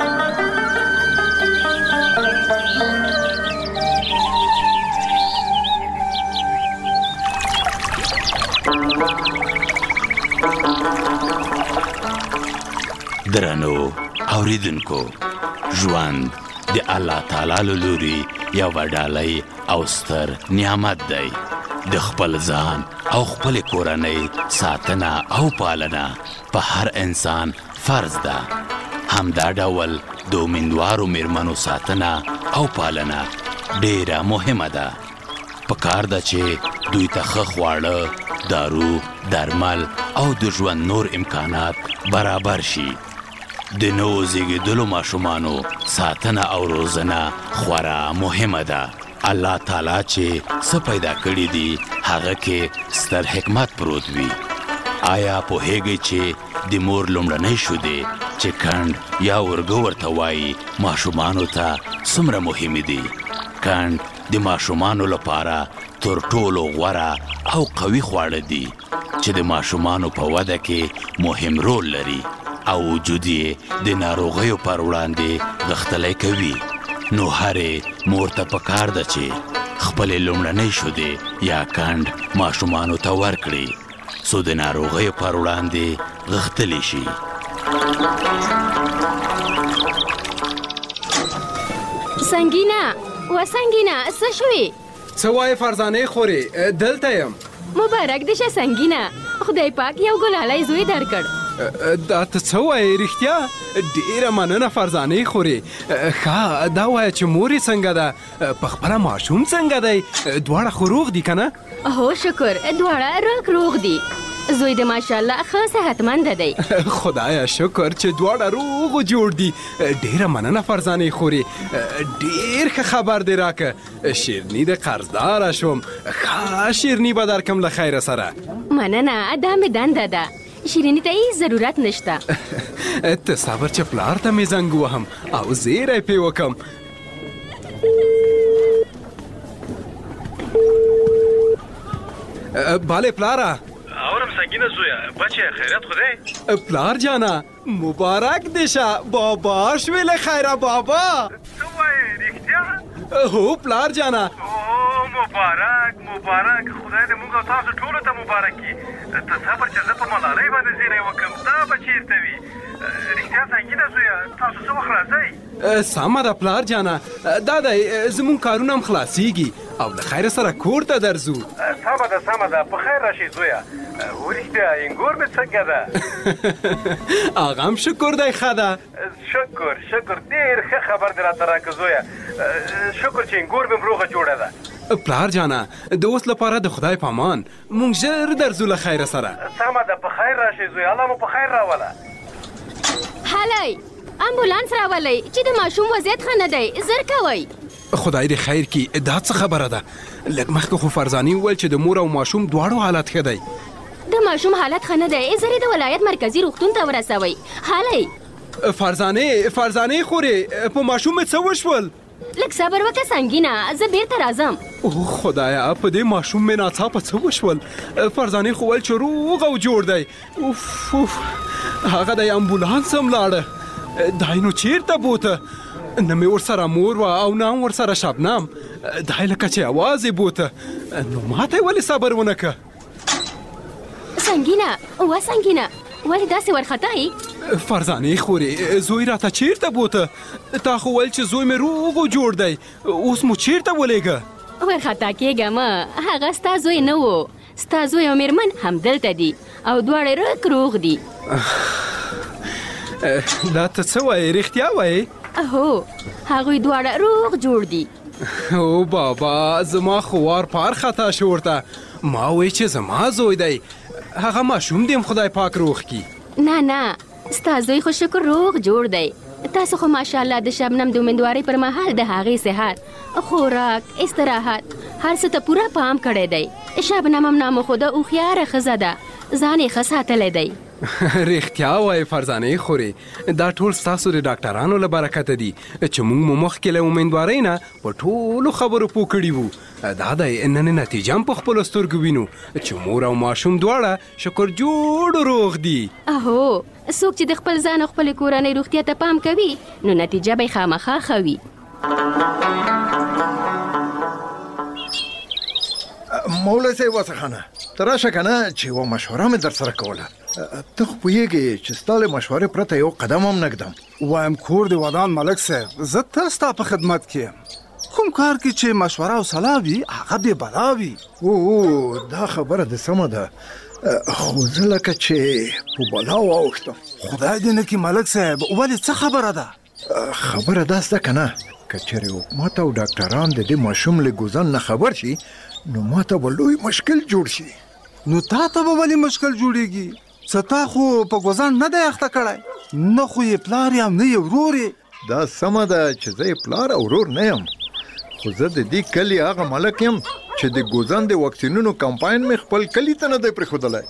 درنو اوریدونکو ژوند د الله تعالی له لوري یو ډالۍ او ستر نعمت دی. د خپل ځان او خپل کورنۍ ساتنه او پالنه په هر انسان فرض ده. همدا ډول د امیندوارو میرمنو ساتنه او پالنه ډیره مهمه ده. پکار ده چې دوی ته ښه خواړه، دارو، درمل او د ژوند نور امکانات برابر شي. د نوو زیږیدلو ماشومانو ساتنه او روزنه خورا مهمه ده. الله تعالی چې څه پیدا کړی دي هغه کې ستر حکمت پروت وي. آیا پوهیږئ چې د مور لومړنۍ شیدې چې کند یا ورګو ورته وایي ماشومانو ته څومره مهمې دي؟ کند د ماشومانو لپاره تر ټولو غوره او قوي خواړه دي چې د ماشومانو په وده کې مهم رول لري او وجود یې د ناروغیو پر وړاندې غښتلی کوي. نو هرې مور ته پکار ده چې خپلې لومړنۍ شیدې یا کند ماشومانو ته ورکړي څو د ناروغیو پر وړاندې غښتلی شي. سنگینا و سنگینا څه شوې؟ څه وایې فرزانې خورې؟ دلته یم. مبارک دې شه سنگینا، خدای پاک یو ګلالی زوی درکړ. دا ته څه وایې رښتیا؟ ډیره مننه فرزانې خورې. ښه دا وایه چې مور یې څنګه ده؟ په خپله ماشوم څنګه دی؟ دواړه خو روغ دي که نه؟ هو شکر، دواړه روغ دي. زوی د ماشاءالله ښه صحتمند دی. خدایا شکر چې دواړه روغ و جوړ دي. ډیره مننه فرزانې خورې، ډیر ښه خبر دی راکه. شیرني د قرضداره شوم. ښه شیرني به درکم له خیره سره. مننه، دا مې دنده ده. شیرینی ته هیڅ ضرورت نشته. ته صبر چې پلار ته مې زنګ وهم او زیری پې وکم. بله پلاره. اورم سنگینه زویا، بچه خیرت خوده؟ پلار جانا مبارک دیشه، بابا شویل خیره بابا. تو وای ریختیا؟ هو پلار جانا. مبارک خدای دې موږ تاسو ټول ته مبارک کړي. ته صبر چې زه په ملالۍ باندې زیری وکم دا به چیرته وي؟ رښتیا سنګینه زویه تاسو څه وخت راځئ؟ سمه ده پلار جانه دا دی زمونږ کارونه هم خلاصیږي او د خیر سره کور ته درځو. سمه ده په خیر راشئ زویه. ورښتیا انګور مې څنګه ده؟ هغه هم شکر دی ښه ده. شکر ډېر ښه خبر دې راته راکړه زویه. شکر چې انګور مې روغه جوړه ده. پلار جانه د اوس لپاره د خدای په امان مونږ ژر درځو له خیره سره. سمه ده په خیر راشئ زویه. الله مو په خیر راوله. هلئ امبولانس راولئ چې د ماشوم وضعیت ښه نه دی. زر کوئ. خدای دې خیر کړي. دا څه خبره ده؟ لږ مخکې خو فرزانې وویل چې د مور او ماشوم دواړو حالت ښه دی. د ماشوم حالت ښه نه دی. زر د ولایت مرکزي روغتون ته ورسوئ. هلئ فرزانې خورې په ماشوم مې څه وشول؟ لږ صبر وکړه سنګینه زه بیرته راځم. اوه خدایا په دې ماشوم مې ناڅاپه څه وشول؟ فرزانې خو ویل چې روغ او جوړ دی. اوف هغه د امبولانس هم لاړه. دای نو چیرته بوته؟ نه مې ورسره مور وه او نه هم ورسره شبنم. دای لکه چې اواز یې بوته. نو ماته یې ولې صبر ونه که؟ سنګینه ولې داسې ورختئ؟ فرزانې خورې زوی راته چیرته بوته؟ تا خو ویل چې زوی مې روغ او جوړ دی. اوس مو چیرته ولېږه؟ ورخطا کېږه مه. هغه ستا زوی نه و. ستا زوی او مېرمن همدلته دي او دواړه روغ دي. دا ته څه وایې؟ رښتیا وایې؟ هو هغوی دواړه روغ جوړ دي. او بابا زما خو وار پار خطا شو ورته. ما وایي چې زما زوی دی. هغه ماشوم دې خدای پاک روغ کړي. نه ستا زوی خو شکر روغ جوړ دی. تاسو خو ماشاءالله د شبنم د امیندوارۍ پر مهال د هغې صحت خوراک استراحت هر څه ته پوره پام کړی دی. شبنم هم نامخوده هوښیاره ښځه ده. ځان یې ښه ساتلی دی. رښتیا وایي فرزانې خورې دا ټول ستاسو د ډاکټرانو له برکته دي چې موږ مو مخکې له امیندوارۍ نه په ټولو خبرو پوه کړي وو. دا دی نن نتیجه هم په خپلو سترګو وینو چې مور او ماشوم دواړه شکر جوړ روغ دي. هو څوک چې د خپل ځان او خپلې کورنۍ روغتیا ته پام کوي نو نتیجه به یې خامخا ښه وي. مولا صاحب واسخانه ته راشه که نه چې یوه مشوره مې در سره کوله. ته خو پوهېږې چې ستا له مشورې پرته یو قدم هم نه ږدم. وایم کور دې ودان ملک صاحب زه تل ستا په خدمت کې یم. کوم کار کې چې مشوره او صلاح وي هغه بې بلا وي. دا خبره دې سمه ده خو زه لکه چې په بلا واوښتم. خدای دې نه کړي ملک صاحب. ولې څه خبره ده؟ خبره داسته که نه که چېرې حکومت او ډاکټران د دې ماشوم له ګوزن نه خبر شي نو ما ته به لوی مشکل جوړ شي. نو تا ته به ولې مشکل جوړېږي؟ څه تا خو په ګوزن نه دی اخته کړی؟ نه خو یې پلار یم نه یې ورور یې. دا سمه ده چې زه یې پلار او ورور نه یم خو زه د دې کلي هغه ملک یم چې د ګوزن د واکسینونو کمپاین مې خپل کلي ته نه دی پرېښودلی.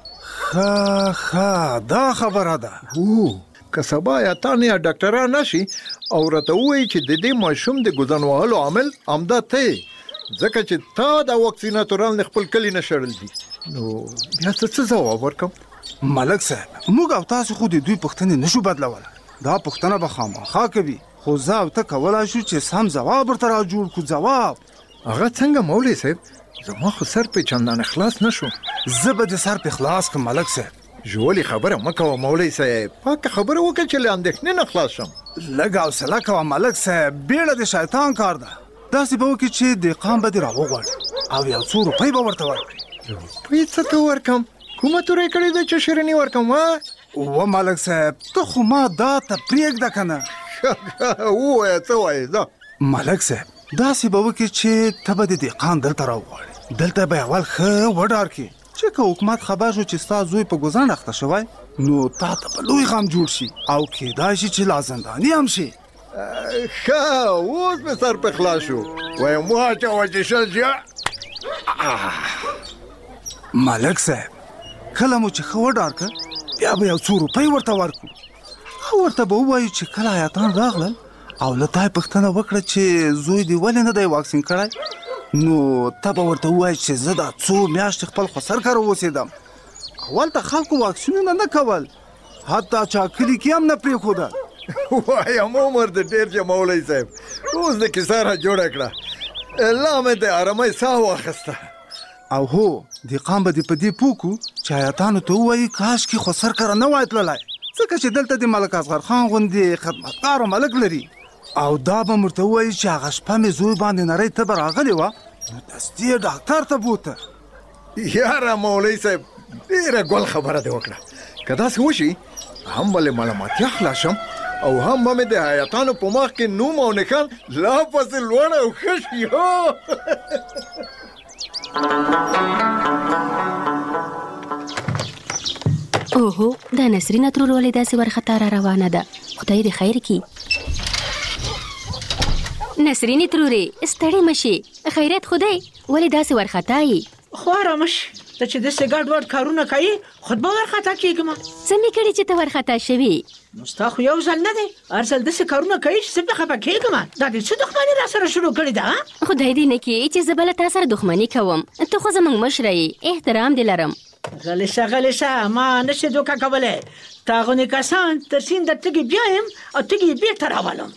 ښه دا خبره ده. که سبا یا تان یا ډاکټران راشي او راته ووایي چې د دې ماشوم د ګوزن وهلو عامل همدا ته یې ځکه چې تا دا واکسیناتوران د خپل کلي نه شړل دي نو بیا څه ځواب ورکم؟ ملک صاحب موږ او تاسو خو د دوی پوښتنې نشو بدلولی. دا پوښتنه به خامخا کوي خو زه او ته کولی شو چې سم ځواب ورته را جوړ کړو. ځواب هغه څنګه مولوي صاحب؟ زما خو سر پې چندانې خلاص نشو. زه به دې سر پې خلاص کړم ملک صاحب. ژولې خبره مه کوه مولوي صاحب. پاکه خبره وکړه چې له اندېښنې نه خلاص شم. لږ حوصله کوه ملک صاحب. بیړه د شیطان کار ده. داسې به وکړي چې دهقان به دې راوغواړي او یو څو روپۍ به ورته ورکړي. روپۍ څه ته ورکم؟ کومه تورې کړې ده چې شیریني ورکم؟ و ملک صاحب ته خو ما دا ته پرېږده که نه. ووایه څه وایې ځه. ملک صاحب داسې به وکړي چې ته به د دهقان دلته راوغواړي. دلته به اول ښه وډار کړي چې که حکومت خبر شو چې ستا زوی په ګوزن اخته شوی نو تا ته به لوی غم جوړ شي او کېدای شي چې لا زنداني هم شي. ښه اوس مې سر په خلاص شو. وایم واچوه چې شل شي. ملک صاحب کله مو چې ښه وډار که بیا به یو څو روپۍ ورته ورکړو او ورته به ووایو چې کله آیاتان راغلل او له تا یې پوښتنه وکړه چې زوی دې ولې نه دی واکسین کړی نو ته به ورته ووایې چې زه دا څو میاشتې خپل خسر کره اوسېدم. اولته خلکو واکسینونه نه کول حتی چا کلي کې هم نه پرېښودل. وایم عمر دې ډېر شه مولوي صاحب. اوس د کیسه را جوړه کړه. لا مې د آرامۍ ساه واخیسته. او هو دهقان به دې په دې پوکو چې حیاتانو ته ووایي کاشکې خو سر کره نه وای تللی، ځکه چې دلته د ملک اصغر خان غوندې خدمتګار ملک لري. او دا به ورته ووایي چې هغه شپه مې زوی باندې نری تبه راغلې وه، نو دستي یې ډاکټر ته بوته. یاره مولوي صاحب ډېره ګل خبره دې وکړه. که داسې وشي هم به له ملامتیا خلاص شم او هم به مې د حیاتانو په مخ کې نوم او نښان لا پسې لوړ او ښه شي. اوهو دا نسرینه ترور ولې داسې ورخطا را روانه ده؟ خدای دې خیر کړي. نسرینې ترورې ستړې مه شي، خیریت خدای ولې داسې ورخطا یې؟ خو ارامه شي، ته چې داسې ګډ وډ کارونه کوې خود به ورخطا کېږم. څه مې کړي چې ته ورخطا شوې؟ نو ستا خو یو ځل نه دی، هر ځل داسې کارونه کوې چې زه پرې خفه کېږم. دا دې څه دښمني را سره شروع کړې ده؟ خدای دې نه کړي چې زه بله تا سره دښمني کوم. ته خو زموږ مشره یې، احترام دې لرم. غلی شه ما نشي دوکه کولی. تا غونې کسان تر سینده تږي بیایم او تږي یې بېرته راولم.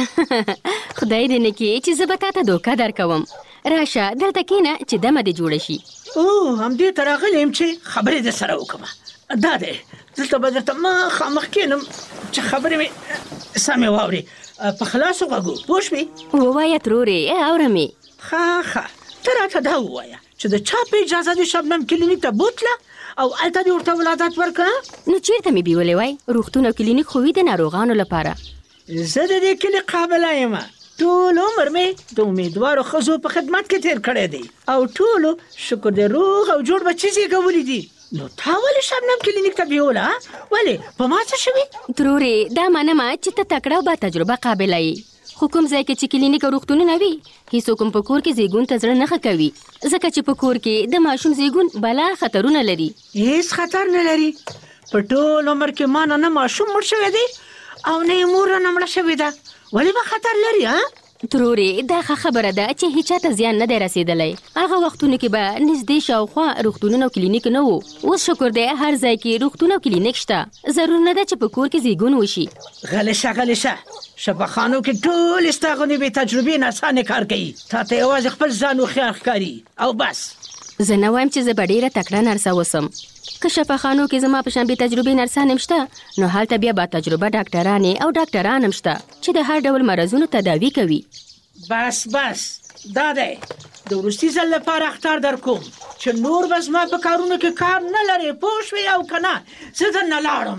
خدای دې نه کړي چې زه به تا ته دوکه درکوم. راشه دلته کښېنه چې دمه دې جوړه شي. همدې ته راغلی یم چې خبرې در سره وکړم. دا دی دلته به درته مخامخ کښېنم چې خبرې مې سمې واورې په خلاصو غوږو. پوه شوې؟ ووایه ترورې اورم یې. ښه ته راته دا ووایه چې د چا په اجازه دې شبنم کلینیک ته بوتله او هلته دې ورته ولادت ورکړه؟ نو چېرته مې بیولې وای؟ روغتون او کلینیک خو وي د ناروغانو لپاره. زه د دې کلي قابله یم. ټول عمر مې د امیدوارو ښځو په خدمت کې تیر کړی دی او ټولو شکر دې روغ او جوړ بچي زېږولي دي. نو تا ولې شبنم کلینیک ته بیوله؟ ولې په ما څه شوي؟ ترورې دا منمه چې ته تکړه او با تجربه قابله یې، خو کوم ځای کې چې کلینیک او روغتونونه وي هیڅوک هم په کور کې زیږون ته زړه نه ښه کوي، ځکه چې په کور کې د ماشوم زیږون بلا خطرونه لري. هیڅ خطر نه لري. په ټول عمر کې ما نه ماشوم مړ شوی دی او نه یې مور رانه مړه شوې ده. ولې به خطر لري؟ ترورې دا ښه خبره ده چې هیچا ته زیان نه دی رسېدلی. هغه وختونو کې به نږدې شاوخوا روغتونونه او کلینیک نه وو. اوس شکر دی هر ځای کې روغتون او کلینیک شته. ضرور نه ده چې په کور کې زیږون وشي. غلی شه شفاخانو کې ټول ستا غوندې بې تجربې ناسانې کار کوي. تا ته یوازې خپل ځان هوښیار ښکاري او بس. زه نه وایم چې زه به ډېره تکړه نرسه اوسم. که شفاخانو کې زما په شان بې تجربې نرسان هم شته نو هلته بیا با تجربه ډاکټرانې او ډاکټران هم شته چې د هر ډول مرضونو تداوي کوي. بس دا دی د وروستي ځل لپاره اخطار در کوم چې نور به زما په کارونو کې کار نه لرې. پوه شوې او که نه زه درنه لاړم.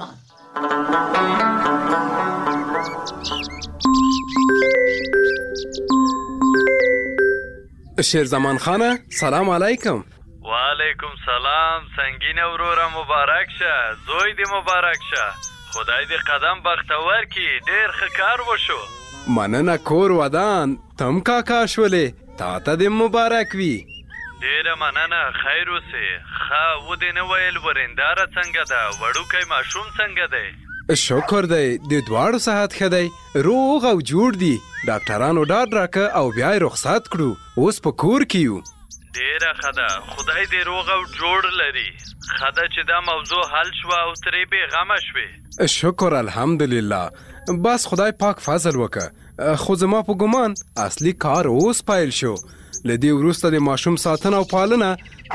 شیرزمان خانه سلام علیکم. وعلیکم سلام. سنگینه وروره مبارک شه، زوی دې مبارک شه. خدای دې قدم بختور کی، ډیر ښه کار وشو. مننه کور ودان تم کاکا شولې، تا ته دې مبارک وي. ډیره مننه، خیر اوسې. ښه و دې نه ویل ورېنداره څنګه ده؟ وړوکی ماشوم څنګه دی؟ شکر دی د دواړو صحت ښه دی، روغ او جوړ دي. ډاکټرانو ډاډ راکه او بیا یې رخصت کړو، اوس په کور کې یو. ډیره ښه ده، خدای دې روغ او جوړ لري. ښه ده چې دا موضوع حل شوه او ترې بېغمه شوې. شکر الحمدلله. بس خدای پاک فضل وکړه. خو زما په ګمان اصلي کار اوس پیل شو. له دې وروسته د ماشوم ساتنه او پالنه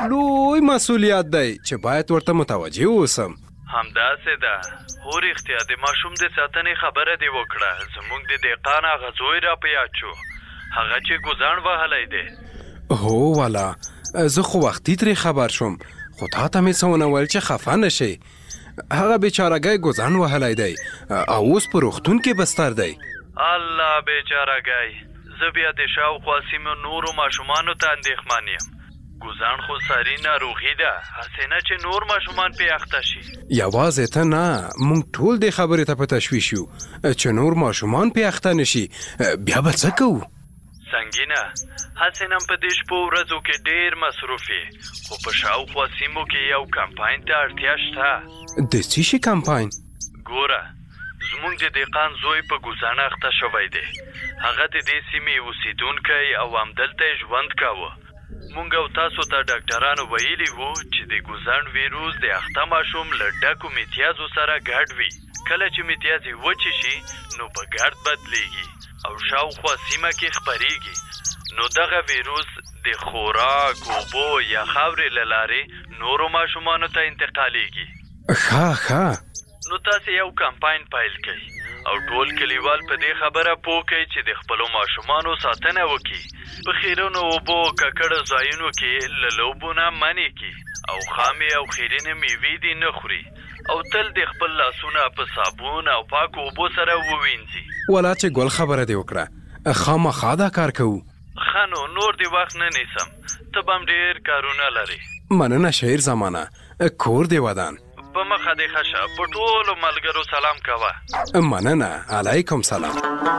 لوی مسؤلیت دی چې باید ورته متوجه اوسم. همداسې ده. هو رښتیا د ماشوم د ساتنې خبره دې وکړه. زموږ د دهقان هغه زوی را په یاد شو، هغه چې ګوزاڼ وهلی دی. هو والا زه خو وختي ترې خبر شوم، خو تا ته مې څه ونه ویل چې خفه نه شې. هغه بیچارهګی ګوزاڼ وهلی دی او اوس په روغتون کې بستر دی. الله بیچارهګی. زه بیا د شاوخوا سیمو نورو ماشومانو ته اندېښمن یم. ګوزاڼ خو ساري ناروغي ده، هسې نه چې نور ماشومان پې اخته شي. یوازې ته نه، موږ ټول دې خبرې ته په تشویش یو چې نور ماشومان پې اخته نه شي. بیا به څه کوو؟ سنګینه، هسې نن په دې شپو ورځو کې ډېر مصروف یې، خو په شاوخوا سیمو کې یو کمپاین ته اړتیا شته. د څه شي کمپاین؟ ګوره، زموږ د دهقان زوی په ګوزاڼ اخته شوی دی. هغه د دې سیمې اوسیدونکی او همدلته یې ژوند کاوه. مونږ او تاسو ته ډاکټرانو ویلي وو چې د ګوزاڼ ویروس د اخته ماشوم له ډکو میتیازو سره ګډ وي. کله چې میتیاز یې وچې شي نو په ګرد بدلیږي او شاوخوا سیمه کې خپریږي. نو دغه ویروس د خوراک اوبو یا خاورې له لارې نورو ماشومانو ته انتقالیږي. ښه نو تاسې یو کمپاین پیل کړئ او ټول کلیوال په دې خبره پوه کړئ چې د خپلو ماشومانو ساتنه وکړي، په خیرونو اوبو ککړو ځایونو کې له لوبو نه منع کړي او خامې او خیرینې میوې دې نه خوري او تل د خپل لاسونه په صابون او پاکو اوبو سره ووینځي. ولا چې ګل خبره دې وکړه، خامخا دا کار کوو. ښه نو نور دې وخت نه نیسم، ته به هم ډېر کارونه لرې. مننه شاعر زمانه، کور دې ودان. په مخه دې ښه شه، په ټولو ملګرو سلام کوه. مننه، علیکم سلام.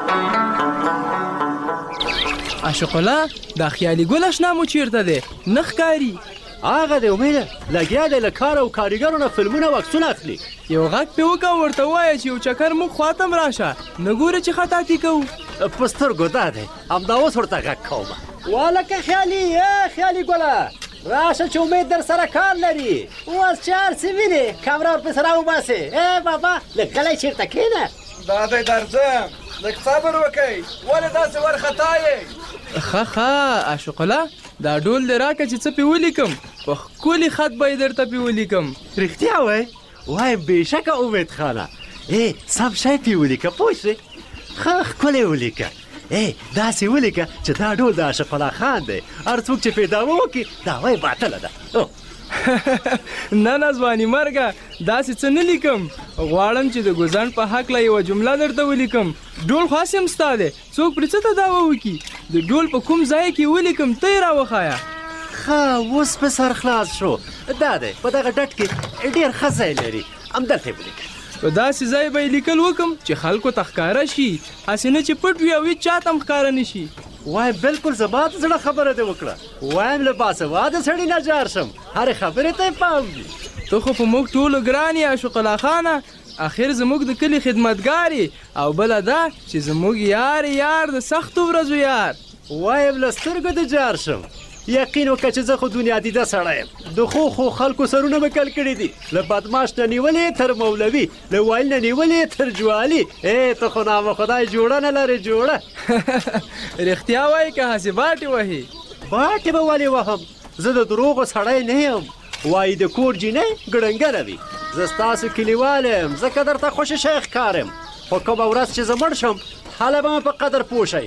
عاشق الله دا خیالي ګل اشنا مو چیرته دی؟ نه ښکاري. هغه دی امیده لګیا دی له کار او کاریګرو نه فلمونه او عکسونه اخلي. یو غږ پې وکړه ورته ووایه چې یو چکر موږ خواته م راشه، نه ګورې چې خطاطي کوو. په سترګو دا دی، همدا اوس ورته غږ کومه. والکه خیالي خیالي ګله راشه چې امید در سره کار لري. اوس چې هر څه وینې کمره ورپسې راوباسې. بابا لږ غلی چېرته کښېنه. دا دی درځم، لږ صبر وکئ، ولې داسې وارخطا یې؟ ښه عاشق الله دا ډول دې راکړه چې څه پې ولیکم، په ښکلي خط به یې درته پې ولیکم. رښتیا وایې؟ وایم بېشکه امید خانه سم شی پې ولیکه پوه شوې. ښه ښکلی ولیکه. داسې ولیکه چې دا ډول د عاشق الله خان دی، هر څوک چې پې دعوه وکړي دعوه یې باطله ده. نه ځواني مرګه داسې څه نه لیکم، غواړم چې د ګوزڼ په هکله یوه جمله درته ولیکم. ډول خاص یم ستا دی، څوک پرې څه ته دعوه وکړي، د ډول په کوم ځای کې ولیکم ته یې راوښایه. ښه اوس په سر خلاص شو. دا دی په دغه ډټ کې ډېر ښه ځای لري، همدلته یې ولیکه. په داسې ځای به یې لیکل وکم چې خلکو ته ښکاره شي، هسې نه چې پټ وي او هېڅ چا ته هم ښکاره نه شي. وایم بالکل زما د زړه خبره دې وکړه. وایم له باسواده سړي نه جار شم، هرې خبرې ته یې پام وي. ته خو په موږ ټولو ګران یې عاشق الله خانه، اخر زموږ د کلي خدمتګار یې، او بله دا چې زموږ یار د سختو ورځو یار. وایم له سترګو دې جار شم. یقین وکړه چې زه خو دنیا دیده سړی یم، د خو خلکو سرونه مې کل کړي دي، له بدماش نه نیولې تر مولوي، له وایل نه نیولې تر جوالي. ته خو نامه خدای جوړه نه لرې جوړه. رښتیا وایي که هسې باټې وهي؟ باټې به ولې وهم، زه د دروغو سړی نه یم. وایي د کور جینۍ ګړنګره وي، زه ستاسو کلیوال یم، ځکه درته خوشې شی ښکارم، خو کومه ورځ چې زه مړ شم هله به مې په قدر پوه شئ.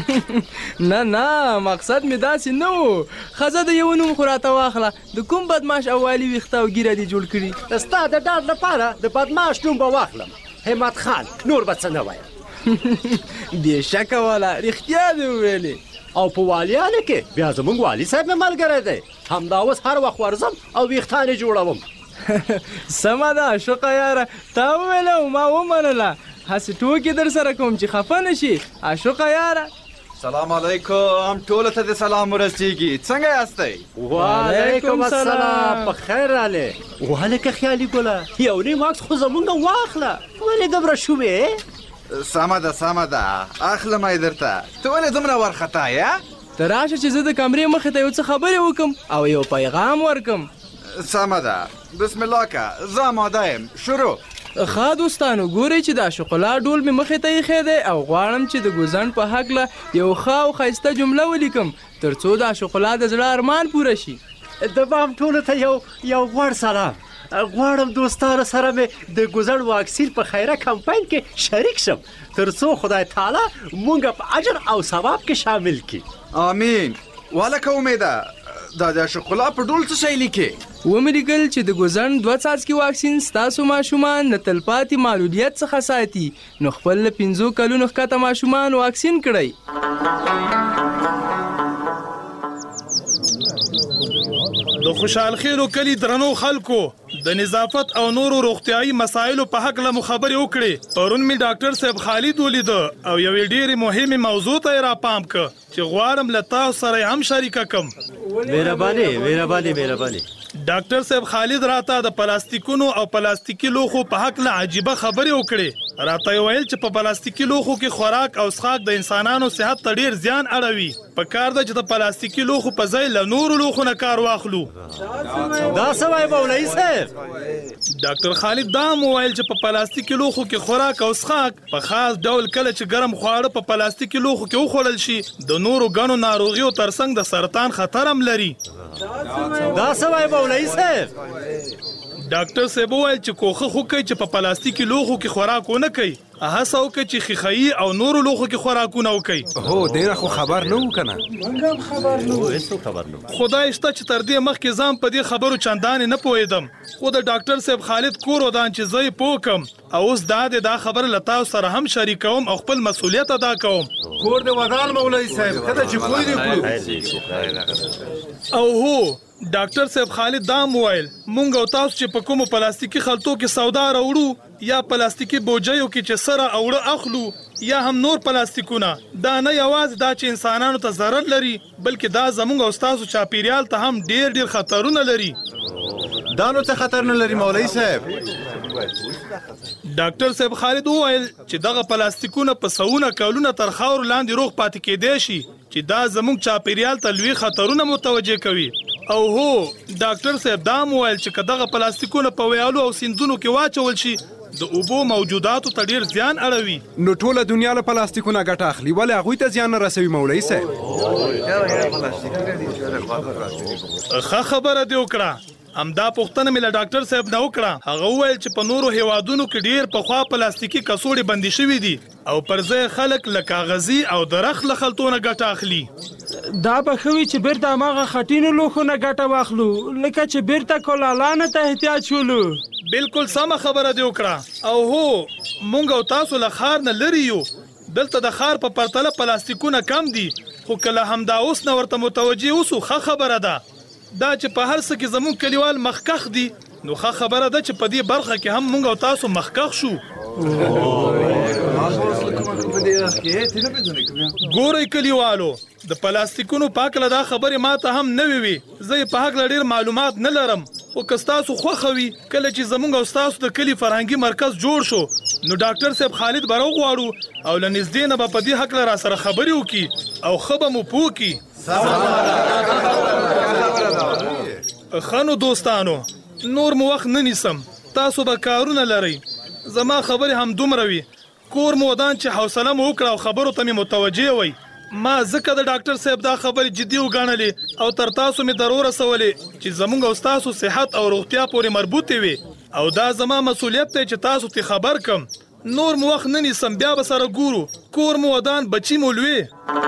نه مقصد مې داسې نه و، ښځه د یو نوم خو راته واخله، د کوم بدماش او والي ویښته او ږیره دې جوړ کړي. ستا د ډاډ لپاره د بدماش نوم به واخلم، همت خان، نور به څه نه وایم. بېشکه والا رښتیا دې وویلې. او په والیانو کې بیا زموږ والي صاحب مې ملګری دی، همدا اوس هر وخت ورځم او ویښتان یې جوړوم. سمه ده عاشقه یاره، تا وویله او ما ومنله، هسې ټوکې در سره کوم چې خفه نه شي. عاشقه یاره سلام علیکم، ټولو ته د سلام ورسیږي، څنګه یاستئ؟ وعلیکم السلام، په خیر راغلې. وهلکه خیالي ګله یو نیم عکس خو زمونږ واخله، ولې دومره شومې؟ سمه ده اخلم یې درته، ته ولې دومره وارخطا یې؟ ته راشه چې زه د کمرې مخې ته یو څه خبرې وکم او یو پیغام ورکم. سمه ده، بسم الله که، زه آماده یم، شروع. ښه دوستانو ګورئ چې د عاشق الله ډول مې مخې ته ایښی دی او غواړم چې د ګوزڼ په هکله یو ښه او ښایسته جمله ولیکم تر څو د عاشق الله د زړه ارمان پوره شي. د بام ټولو ته یو غوړ سلام. غواړم دوستانو سره مې د ګوزڼ واکسین په خیره کمپاین کې شریک شم تر څو خدای تعالی مونږ په اجر او ثواب کې شامل کړي. آمین. والکه امیده دا د عاشق الله په ډول څه شی لیکې؟ ومې لیکل چې د ګوزڼ 2 څاڅکي واکسین ستاسو ماشومان د تلپاتې معلولیت څخه ساتي، نو خپل له 5 کلونو ښکته ماشومان واکسین کړئ. د خوشحال خیلو کلی درنو خلکو د نظافت او نورو روغتیايي مسایلو په حق له خبرې وکړې. پرون می ډاکټر صاحب خالد ولید او یو ډېر مهمه موضوع ته را پام ک چې غواړم له تاسو سره هم شریک کم. مهرباني ډاکټر صاحب خالد راته د پلاستیکونو او پلاستیکي لوښو په حق له عجیبه خبرې وکړې. راته ویل چې په پلاستیکي لوښو کې خوراک او څښاک د انسانانو صحت ته ډیر زیان اړوي. په کار ده چې د پلاستیکي لوښو په ځای له نورو لوښو نه کار واخلو. دا څه وایي مولوي صاحب؟ ډاکټر خالد دا مو ویل چې په پلاستیکي لوښو کې خوراک او څښاک په خاص ډول کله چې ګرم خواړه په پلاستیکي لوښو کې وخوړل شي د نورو ګڼو ناروغیو ترڅنګ د سرطان خطر هم لري. دا څه وایي مولوي صاحب؟ ډاکټر صاحب وویل چې کوښښ وکړئ چې په پلاستیکي لوښو کې خوراک ونه کوئ. هڅه وکړئ چې ښیښایي او نورو لوښو کې خوراکونه وکړئ. هو ډېره خو خبر نه وو که نه؟ خدای شته چې تر دې مخکې ځان په دې خبرو چندانې نه پوهېدم، خو د ډاکټر صاحب خالد کور ودان چې زه یې پوه کړم او اوس دا خبره له تاسو سره هم شریکوم او خپل مسؤلیت ادا کوم. کور دې ودان مولوي صاحب، ښه ده چې پوه دې کړو. او هو ډاکټر صاحب خالد دا موایل مونږ او تاسو چې په کومو پلاستیکي خلطو کې سودا راوړو یا پلاستیکي بوجیو کې چې سره اوړه اخلو یا هم نور پلاستیکونه، دا نه یوازې دا چې انسانانو ته ضرر لري بلکې دا زمونږ او تاسو چاپیریال ته هم ډیر خطرونه لري. دا نو څه خطر نه لري مولوي صاحب؟ ډاکټر صاحب خالد وویل چې دغه پلاستیکونه په سوونه کلونه تر خاورو لاندې روغ پاتې کېدای شي چې دا زموږ چاپیریال ته لوی خطرونه متوجه کوي. او هو ډاکټر صاحب دا وویل چې دغه پلاستیکونه په ویالو او سیندونو کې واچول شي د اوبو موجوداتو ته ډیر زیان اړوي. نو ټوله دنیا له پلاستیکونه ګټه اخلي، ولې هغوی ته زیان نه رسوي مولوي صاحب؟ ښه خبره دې وکړه. همدا پوښتنه مې له ډاکټر صاحب نه وکړه. هغه وویل چې په نورو هیوادونو کې ډیر پخوا پلاستیکي کڅوړې بندي شوي دي او پر ځای خلک له کاغذي او درخت له خلطو نه ګټه اخلي. دا به ښه وي چې بیرته هماغه خټینو لوښو نه ګټه واخلو لکه چې بیرته کولالانو ته احتیاج شولو. بالکل سمه خبره دې وکړه. او هو مونږ او تاسو له ښار نه لرې یو، دلته د ښار په پرتله پلاستیکونه کم دي، خو کله همدا اوس نه ورته متوجه اوسو ښه خبره ده. دا چې په هر څه کې زموږ کلیوال مخکخ دي نو ښه خبره ده چې په دې برخه کې هم مونږ او تاسو مخکخ شو. ګورئ کلیوالو، د پلاستیکونو په هکله دا خبرې ماته هم نوې وي. زه یې په هکله ډېر معلومات نه لرم، خو که ستاسو خوښه وي کله چې زموږ او ستاسو د کلي فرهنګي مرکز جوړ شو نو ډاکټر صاحب خالد به راوغواړو او له نږدې نه به په دې هکله را سره خبرې وکړي او ښه به مو پوه کړي. ښه نو دوستانو، نور مو وخت نه نیسم، تاسو به کارونه لرئ. زما خبرې هم دومره وي. کور مو ودان چې حوصله مو وکړه او خبرو ته مې متوجه وئ. ما ځکه د ډاکټر صاحب دا خبرې جدي وګڼلې او تر تاسو مې در ورسولې چې زموږ او ستاسو صحت او روغتیا پورې مربوطې وي او دا زما مسؤلیت دی چې تاسو ته خبر کم. نور مو وخت نه نیسم، بیا به سره ګورو. کور مو ودان، بچی مو لوی.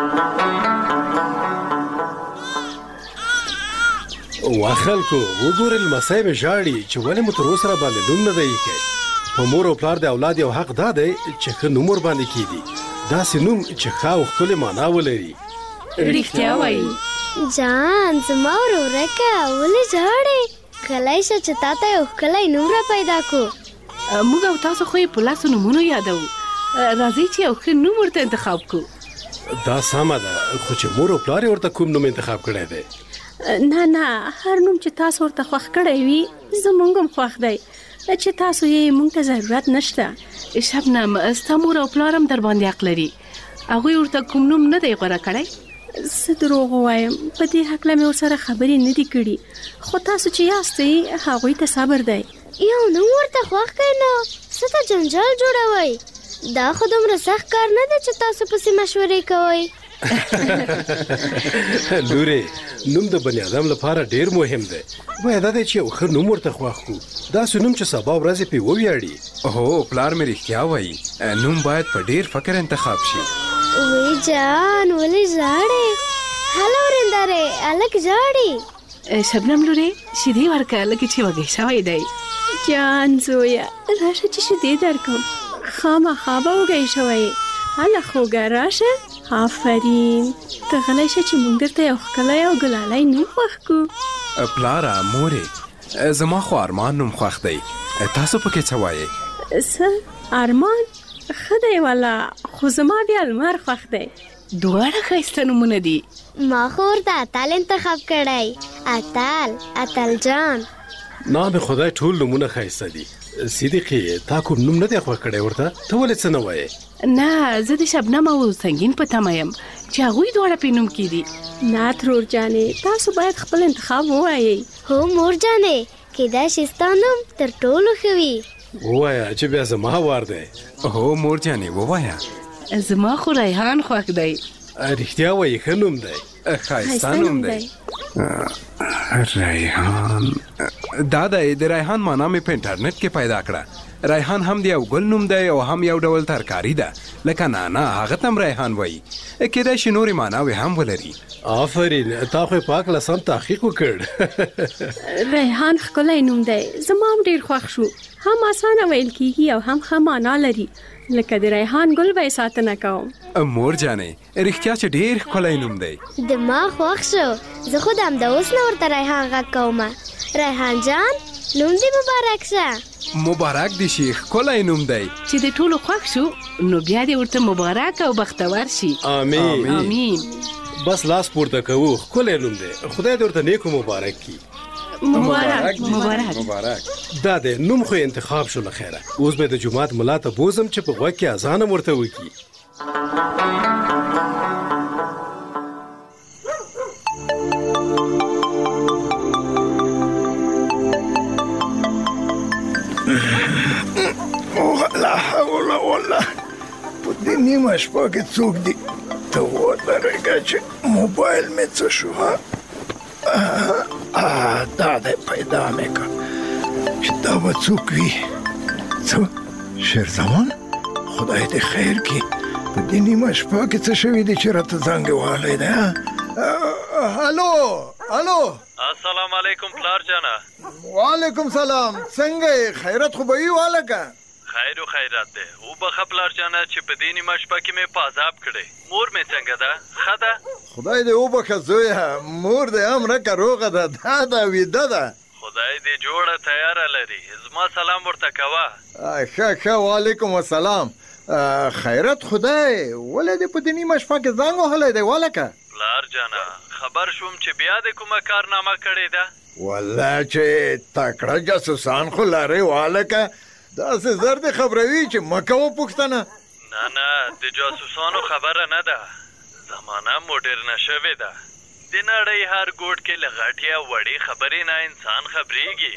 وا خلکو وګورئ، لمسی مې ژاړي چې ولې مو تر اوسه راباندې نوم نه دی ایښی. په مور او پلار د اولاد یو حق دا دی چې ښه نوم ورباندې کېږي، داسې نوم چې ښه او ښکلې معنا ولري. رښتیا وایي جان زما ورورکه، ولې ژاړې؟ غلی شه چې تا ته یو ښکلی نوم را پیدا کړو. موږ او تاسو خو یې په لاسو نومونو یادوو. راځئ چې یو ښه نوم ورته انتخاب کړو. دا سمه ده، خو چې مور او پلار یې ورته کوم نوم انتخاب کړی دی؟ نه هر نوم چې تاسو ورته خوښ کړی وي زموږ هم خوښ دی، چې تاسو یې موږ ته ضرورت نشته. شبنم، ستا مور او پلار هم در باندې حق لري، هغوی ورته کوم نوم نه دی غوره کړی. څه دروغ وایم، په دې هکله مې ورسره خبرې نه دي کړي، خو تاسو چې یاستئ هغوی ته صبر دی. یو نوم ورته خوښ کړئ نو څه ته جنجال جوړوئ؟ دا خو دومره سخت کار نه دی چې تاسو پسې مشورې کوئ. لورې، نوم د بني ادم لپاره ډیر مهم دی. باید دا دی چې یو ښه نوم ورته خوښ کړو، داسې نوم چې سبا ورځې پرې وویاړي. هو پلار مې رښتیا وایي، نوم باید په ډیر فکر انتخاب شي. وی جان ولې ژاړې؟ هله ورېندارې هلک ژاړي. شبنم لورې، شیدې ورکړه لکه چې وږی شوی دی. جان زویه راشه چې شیدې درکړم، خامخا به وږی شوی. هله خوږه راشه. آفرین، ته غلی شه چې موږ درته یو ښکلی او ګلالی نوم خوښ کړو. پلاره، مورې، زما خو ارمان نوم خوښ دی، تاسو پکې څه وایئ؟ څه ارمان؟ ښه دی والا، خو زما بیا لمر خوښ دی. دواړه ښایسته نومونه دي. ما خو ورته اتل انتخاب کړی. اتل جان. نام خدای ټول نومونه ښایسته دي. صدیقي تا کوم نوم نه دی خوښ کړی ورته؟ ته ولې څه نه وایې؟ نه زه د شبنم او سنگین په تمه یم چې هغوی دواړه په نوم کې دي. نه ترور جانې تاسو باید خپل انتخاب ووایئ. هو مور جانې کیدای شي ستا نوم تر ټولو ښه وي. ووایه چې بیا زما وار دی. هو مور جانې ووایه. زما خو ریحان خوښ دی. رښتیا وایي ښه نوم دی. ښایسته نوم دی. ریحان دا د ریحان معنا مې په انټرنیټ کې پیدا کړه. ریحان هم د یو ګل نوم دی او هم یو ډول ترکاری ده لکه نانا هغه تم ریحان وایي. کیدای شي نورې معناوې هم ولري. آفرین تا خو په هکله سم تحقیق وکړ. ریحان ښکلی نوم دی زما هم ډېر خوښ شو. هم اسانه ویل کیږي او هم ښه معنا لري لکه د ریحان ګل به یې ساتنه کوم. مور جانې رښتیا چې ډېر ښکلی نوم دی. دماغ خوښ شو. زه خو د همداوس نه ورته ریحان غږ کومه. ریحان جان نوم دې مبارک شه. مبارک دې شي ښکلی نوم دی. چې د ټولو خوښ شو نو بیا دې ورته مبارک او بختور شي. آمین آمین. بس لاس پورته کوو ښکلی نوم دی. خدای دې ورته نیکو مبارک کړي. مبارک. دا دی نوم خو انتخاب شو له خیره. اوس به د جومات ملا ته بوزم چې په غوږ کې اذان هم ورته وکړي. لا حول ولا په دې نیمه شپه کې څوک دي؟ ته ودرېږه چې موبایل مې څه شو. دا دی پیدا مې کړ چې دا به څوک وي. څه شیرزمان خدای دې خیر کړي. په دې نیمه شپه کې څه شوي دي چې راته زنګ وهلی دی؟ هلو السلام علیکم پلار جانا. وعلیکم سلام. څنګه خیرت خو به وي والکه؟ خیر و خیرات دی. وبخه پلار جانا چې په دې نیمه شپه کې مې په عذاب کړی. مور مې څنګه ده؟ ښه ده؟ خدای دې وبخه زویه. مور دې هم رکه روغه ده. دا ویده ده. خدای دې جوړه تیاره لري. زما سلام ورته کوه. ښه وعلیکم السلام. خیرت خدای ولې دې په دې نیمه شپه کې زنګ وهلی دی والکه؟ پلار جانا خبر شوم چې بیا دې کومه کارنامه کړې ده. والله چې تکړه جاسوسان خو لرې والکه. داسې زر دې خبروي چې مه کوه پوښتنه. نه د جاسوسانو خبره نه ده. زمانه موډرنه شوې ده. د نړۍ هر ګوټ کې له غټې او وړې خبرې نه انسان خبرېږي.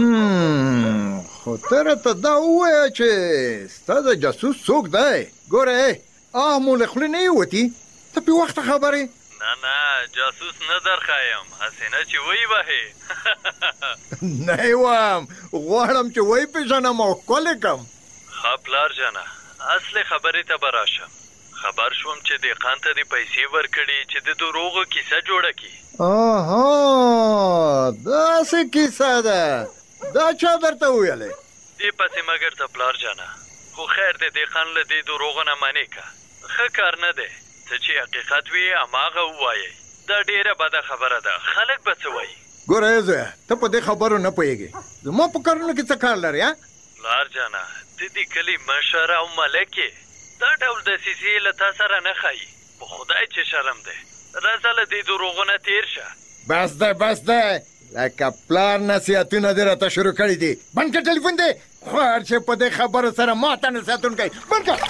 خو ته راته دا ووایه چې ستا د جاسوس څوک دی؟ ګوره مو له خولې نه یې وتي. ته پې وخته خبرې. نه جاسوس نه درښایم. هسې نه چې وی وهې. نه یې وایم. غواړم چې وی پېژنم او ښکلې کړم. ښه پلار جانه اصلې خبرې ته به راشم. خبر شوم چې دهقان ته دې پیسې ورکړي چې د دروغو کیسه جوړه کړي. داسې کیسه ده. دا چا درته وویلې؟ دې پسې مګر ته پلار جانه. خو خیر دې دهقان له دې دروغو نه منې که. ښه کار نه دی. ته چې حقیقت وي هماغه ووایئ. دا ډېره بده خبره ده. خلک به څه وایي؟ ګوره زویه ته په دې خبرو نه پوهېږې. زما په کارونو کې څه کار لرې؟ پلار جانه ته دې کلي مشر او ملک یې. دا ډول دسیسې له تا سره نه ښایي. په خدای چې شرم دی. راځه له دې دروغو نه تېر شه. بس دی لکه پلار نصیحتونه دې راته شروع کړي دي. بند کړه ټلیفون دې. خوار چې په دې خبرو سره ماته نصیحتونه کوي. بند کړه.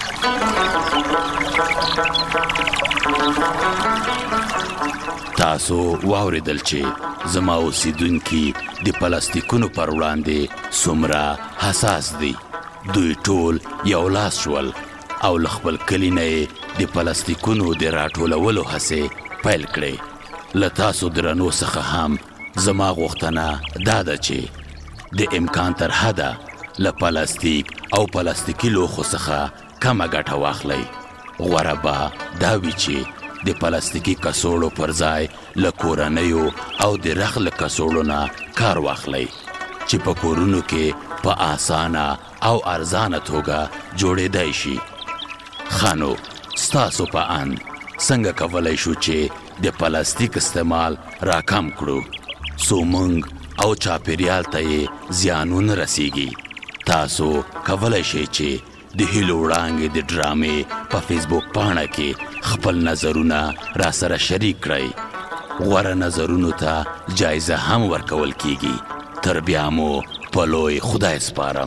تاسو واوریدل چې زما اوسیدونکي د پلاستیکونو پر وړاندې څومره حساس دي. دوی ټول یو لاس شول او له خپل کلي نه یې د پلاستیکونو د راټولولو هڅې پیل کړې. له تاسو درنو څخه هم زما غوښتنه دا ده چې د امکان تر حده له پلاستیک او پلاستیکي لوښو څخه کمه ګټه واخلئ. غوره به دا وي چې د پلاستیکي کڅوړو پر ځای له کورنیو او د رخ له کڅوړو نه کار واخلئ چې په کورونو کې په اسانه او ارزانه توګه جوړېدای شي. خانو ستاسو په اند څنګه کولی شو چې د پلاستیک استعمال راکم کړو څو موږ او چاپیریال ته یې زیانونه رسیږي؟ تاسو کولی شئ چې د هیلو وړانګې د ډرامې په فیسبوک پاڼه کې خپل نظرونه را سره شریک کړئ. غوره نظرونو ته جایزه هم ورکول کیږي. تر بیا مو په لوی خدای سپارم.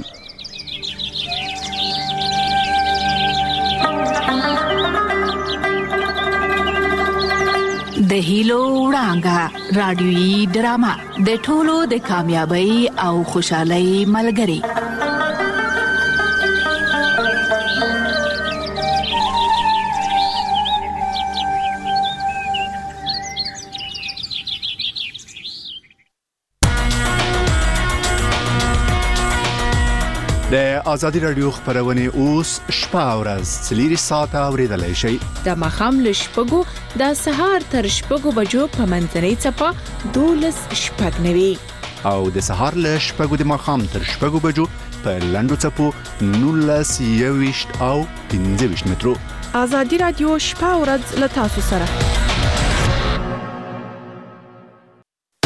د هیلو وړانګه رادیويي ډرامه د ټولو د کامیابی او خوشحالۍ ملګری. د ازادي رادیو خبرونه اوس شپه او ورځ 4 ساعته اوریدلای شئ. د مخام له شپږو د سهار تر شپږو بجو په منځنۍ چپه 12:09 او د سهار له شپږو د مخام تر شپږو بجو په لنډو چپو 19:20 او 15 مترو. ازادي رادیو شپه او ورځ له تاسو سره.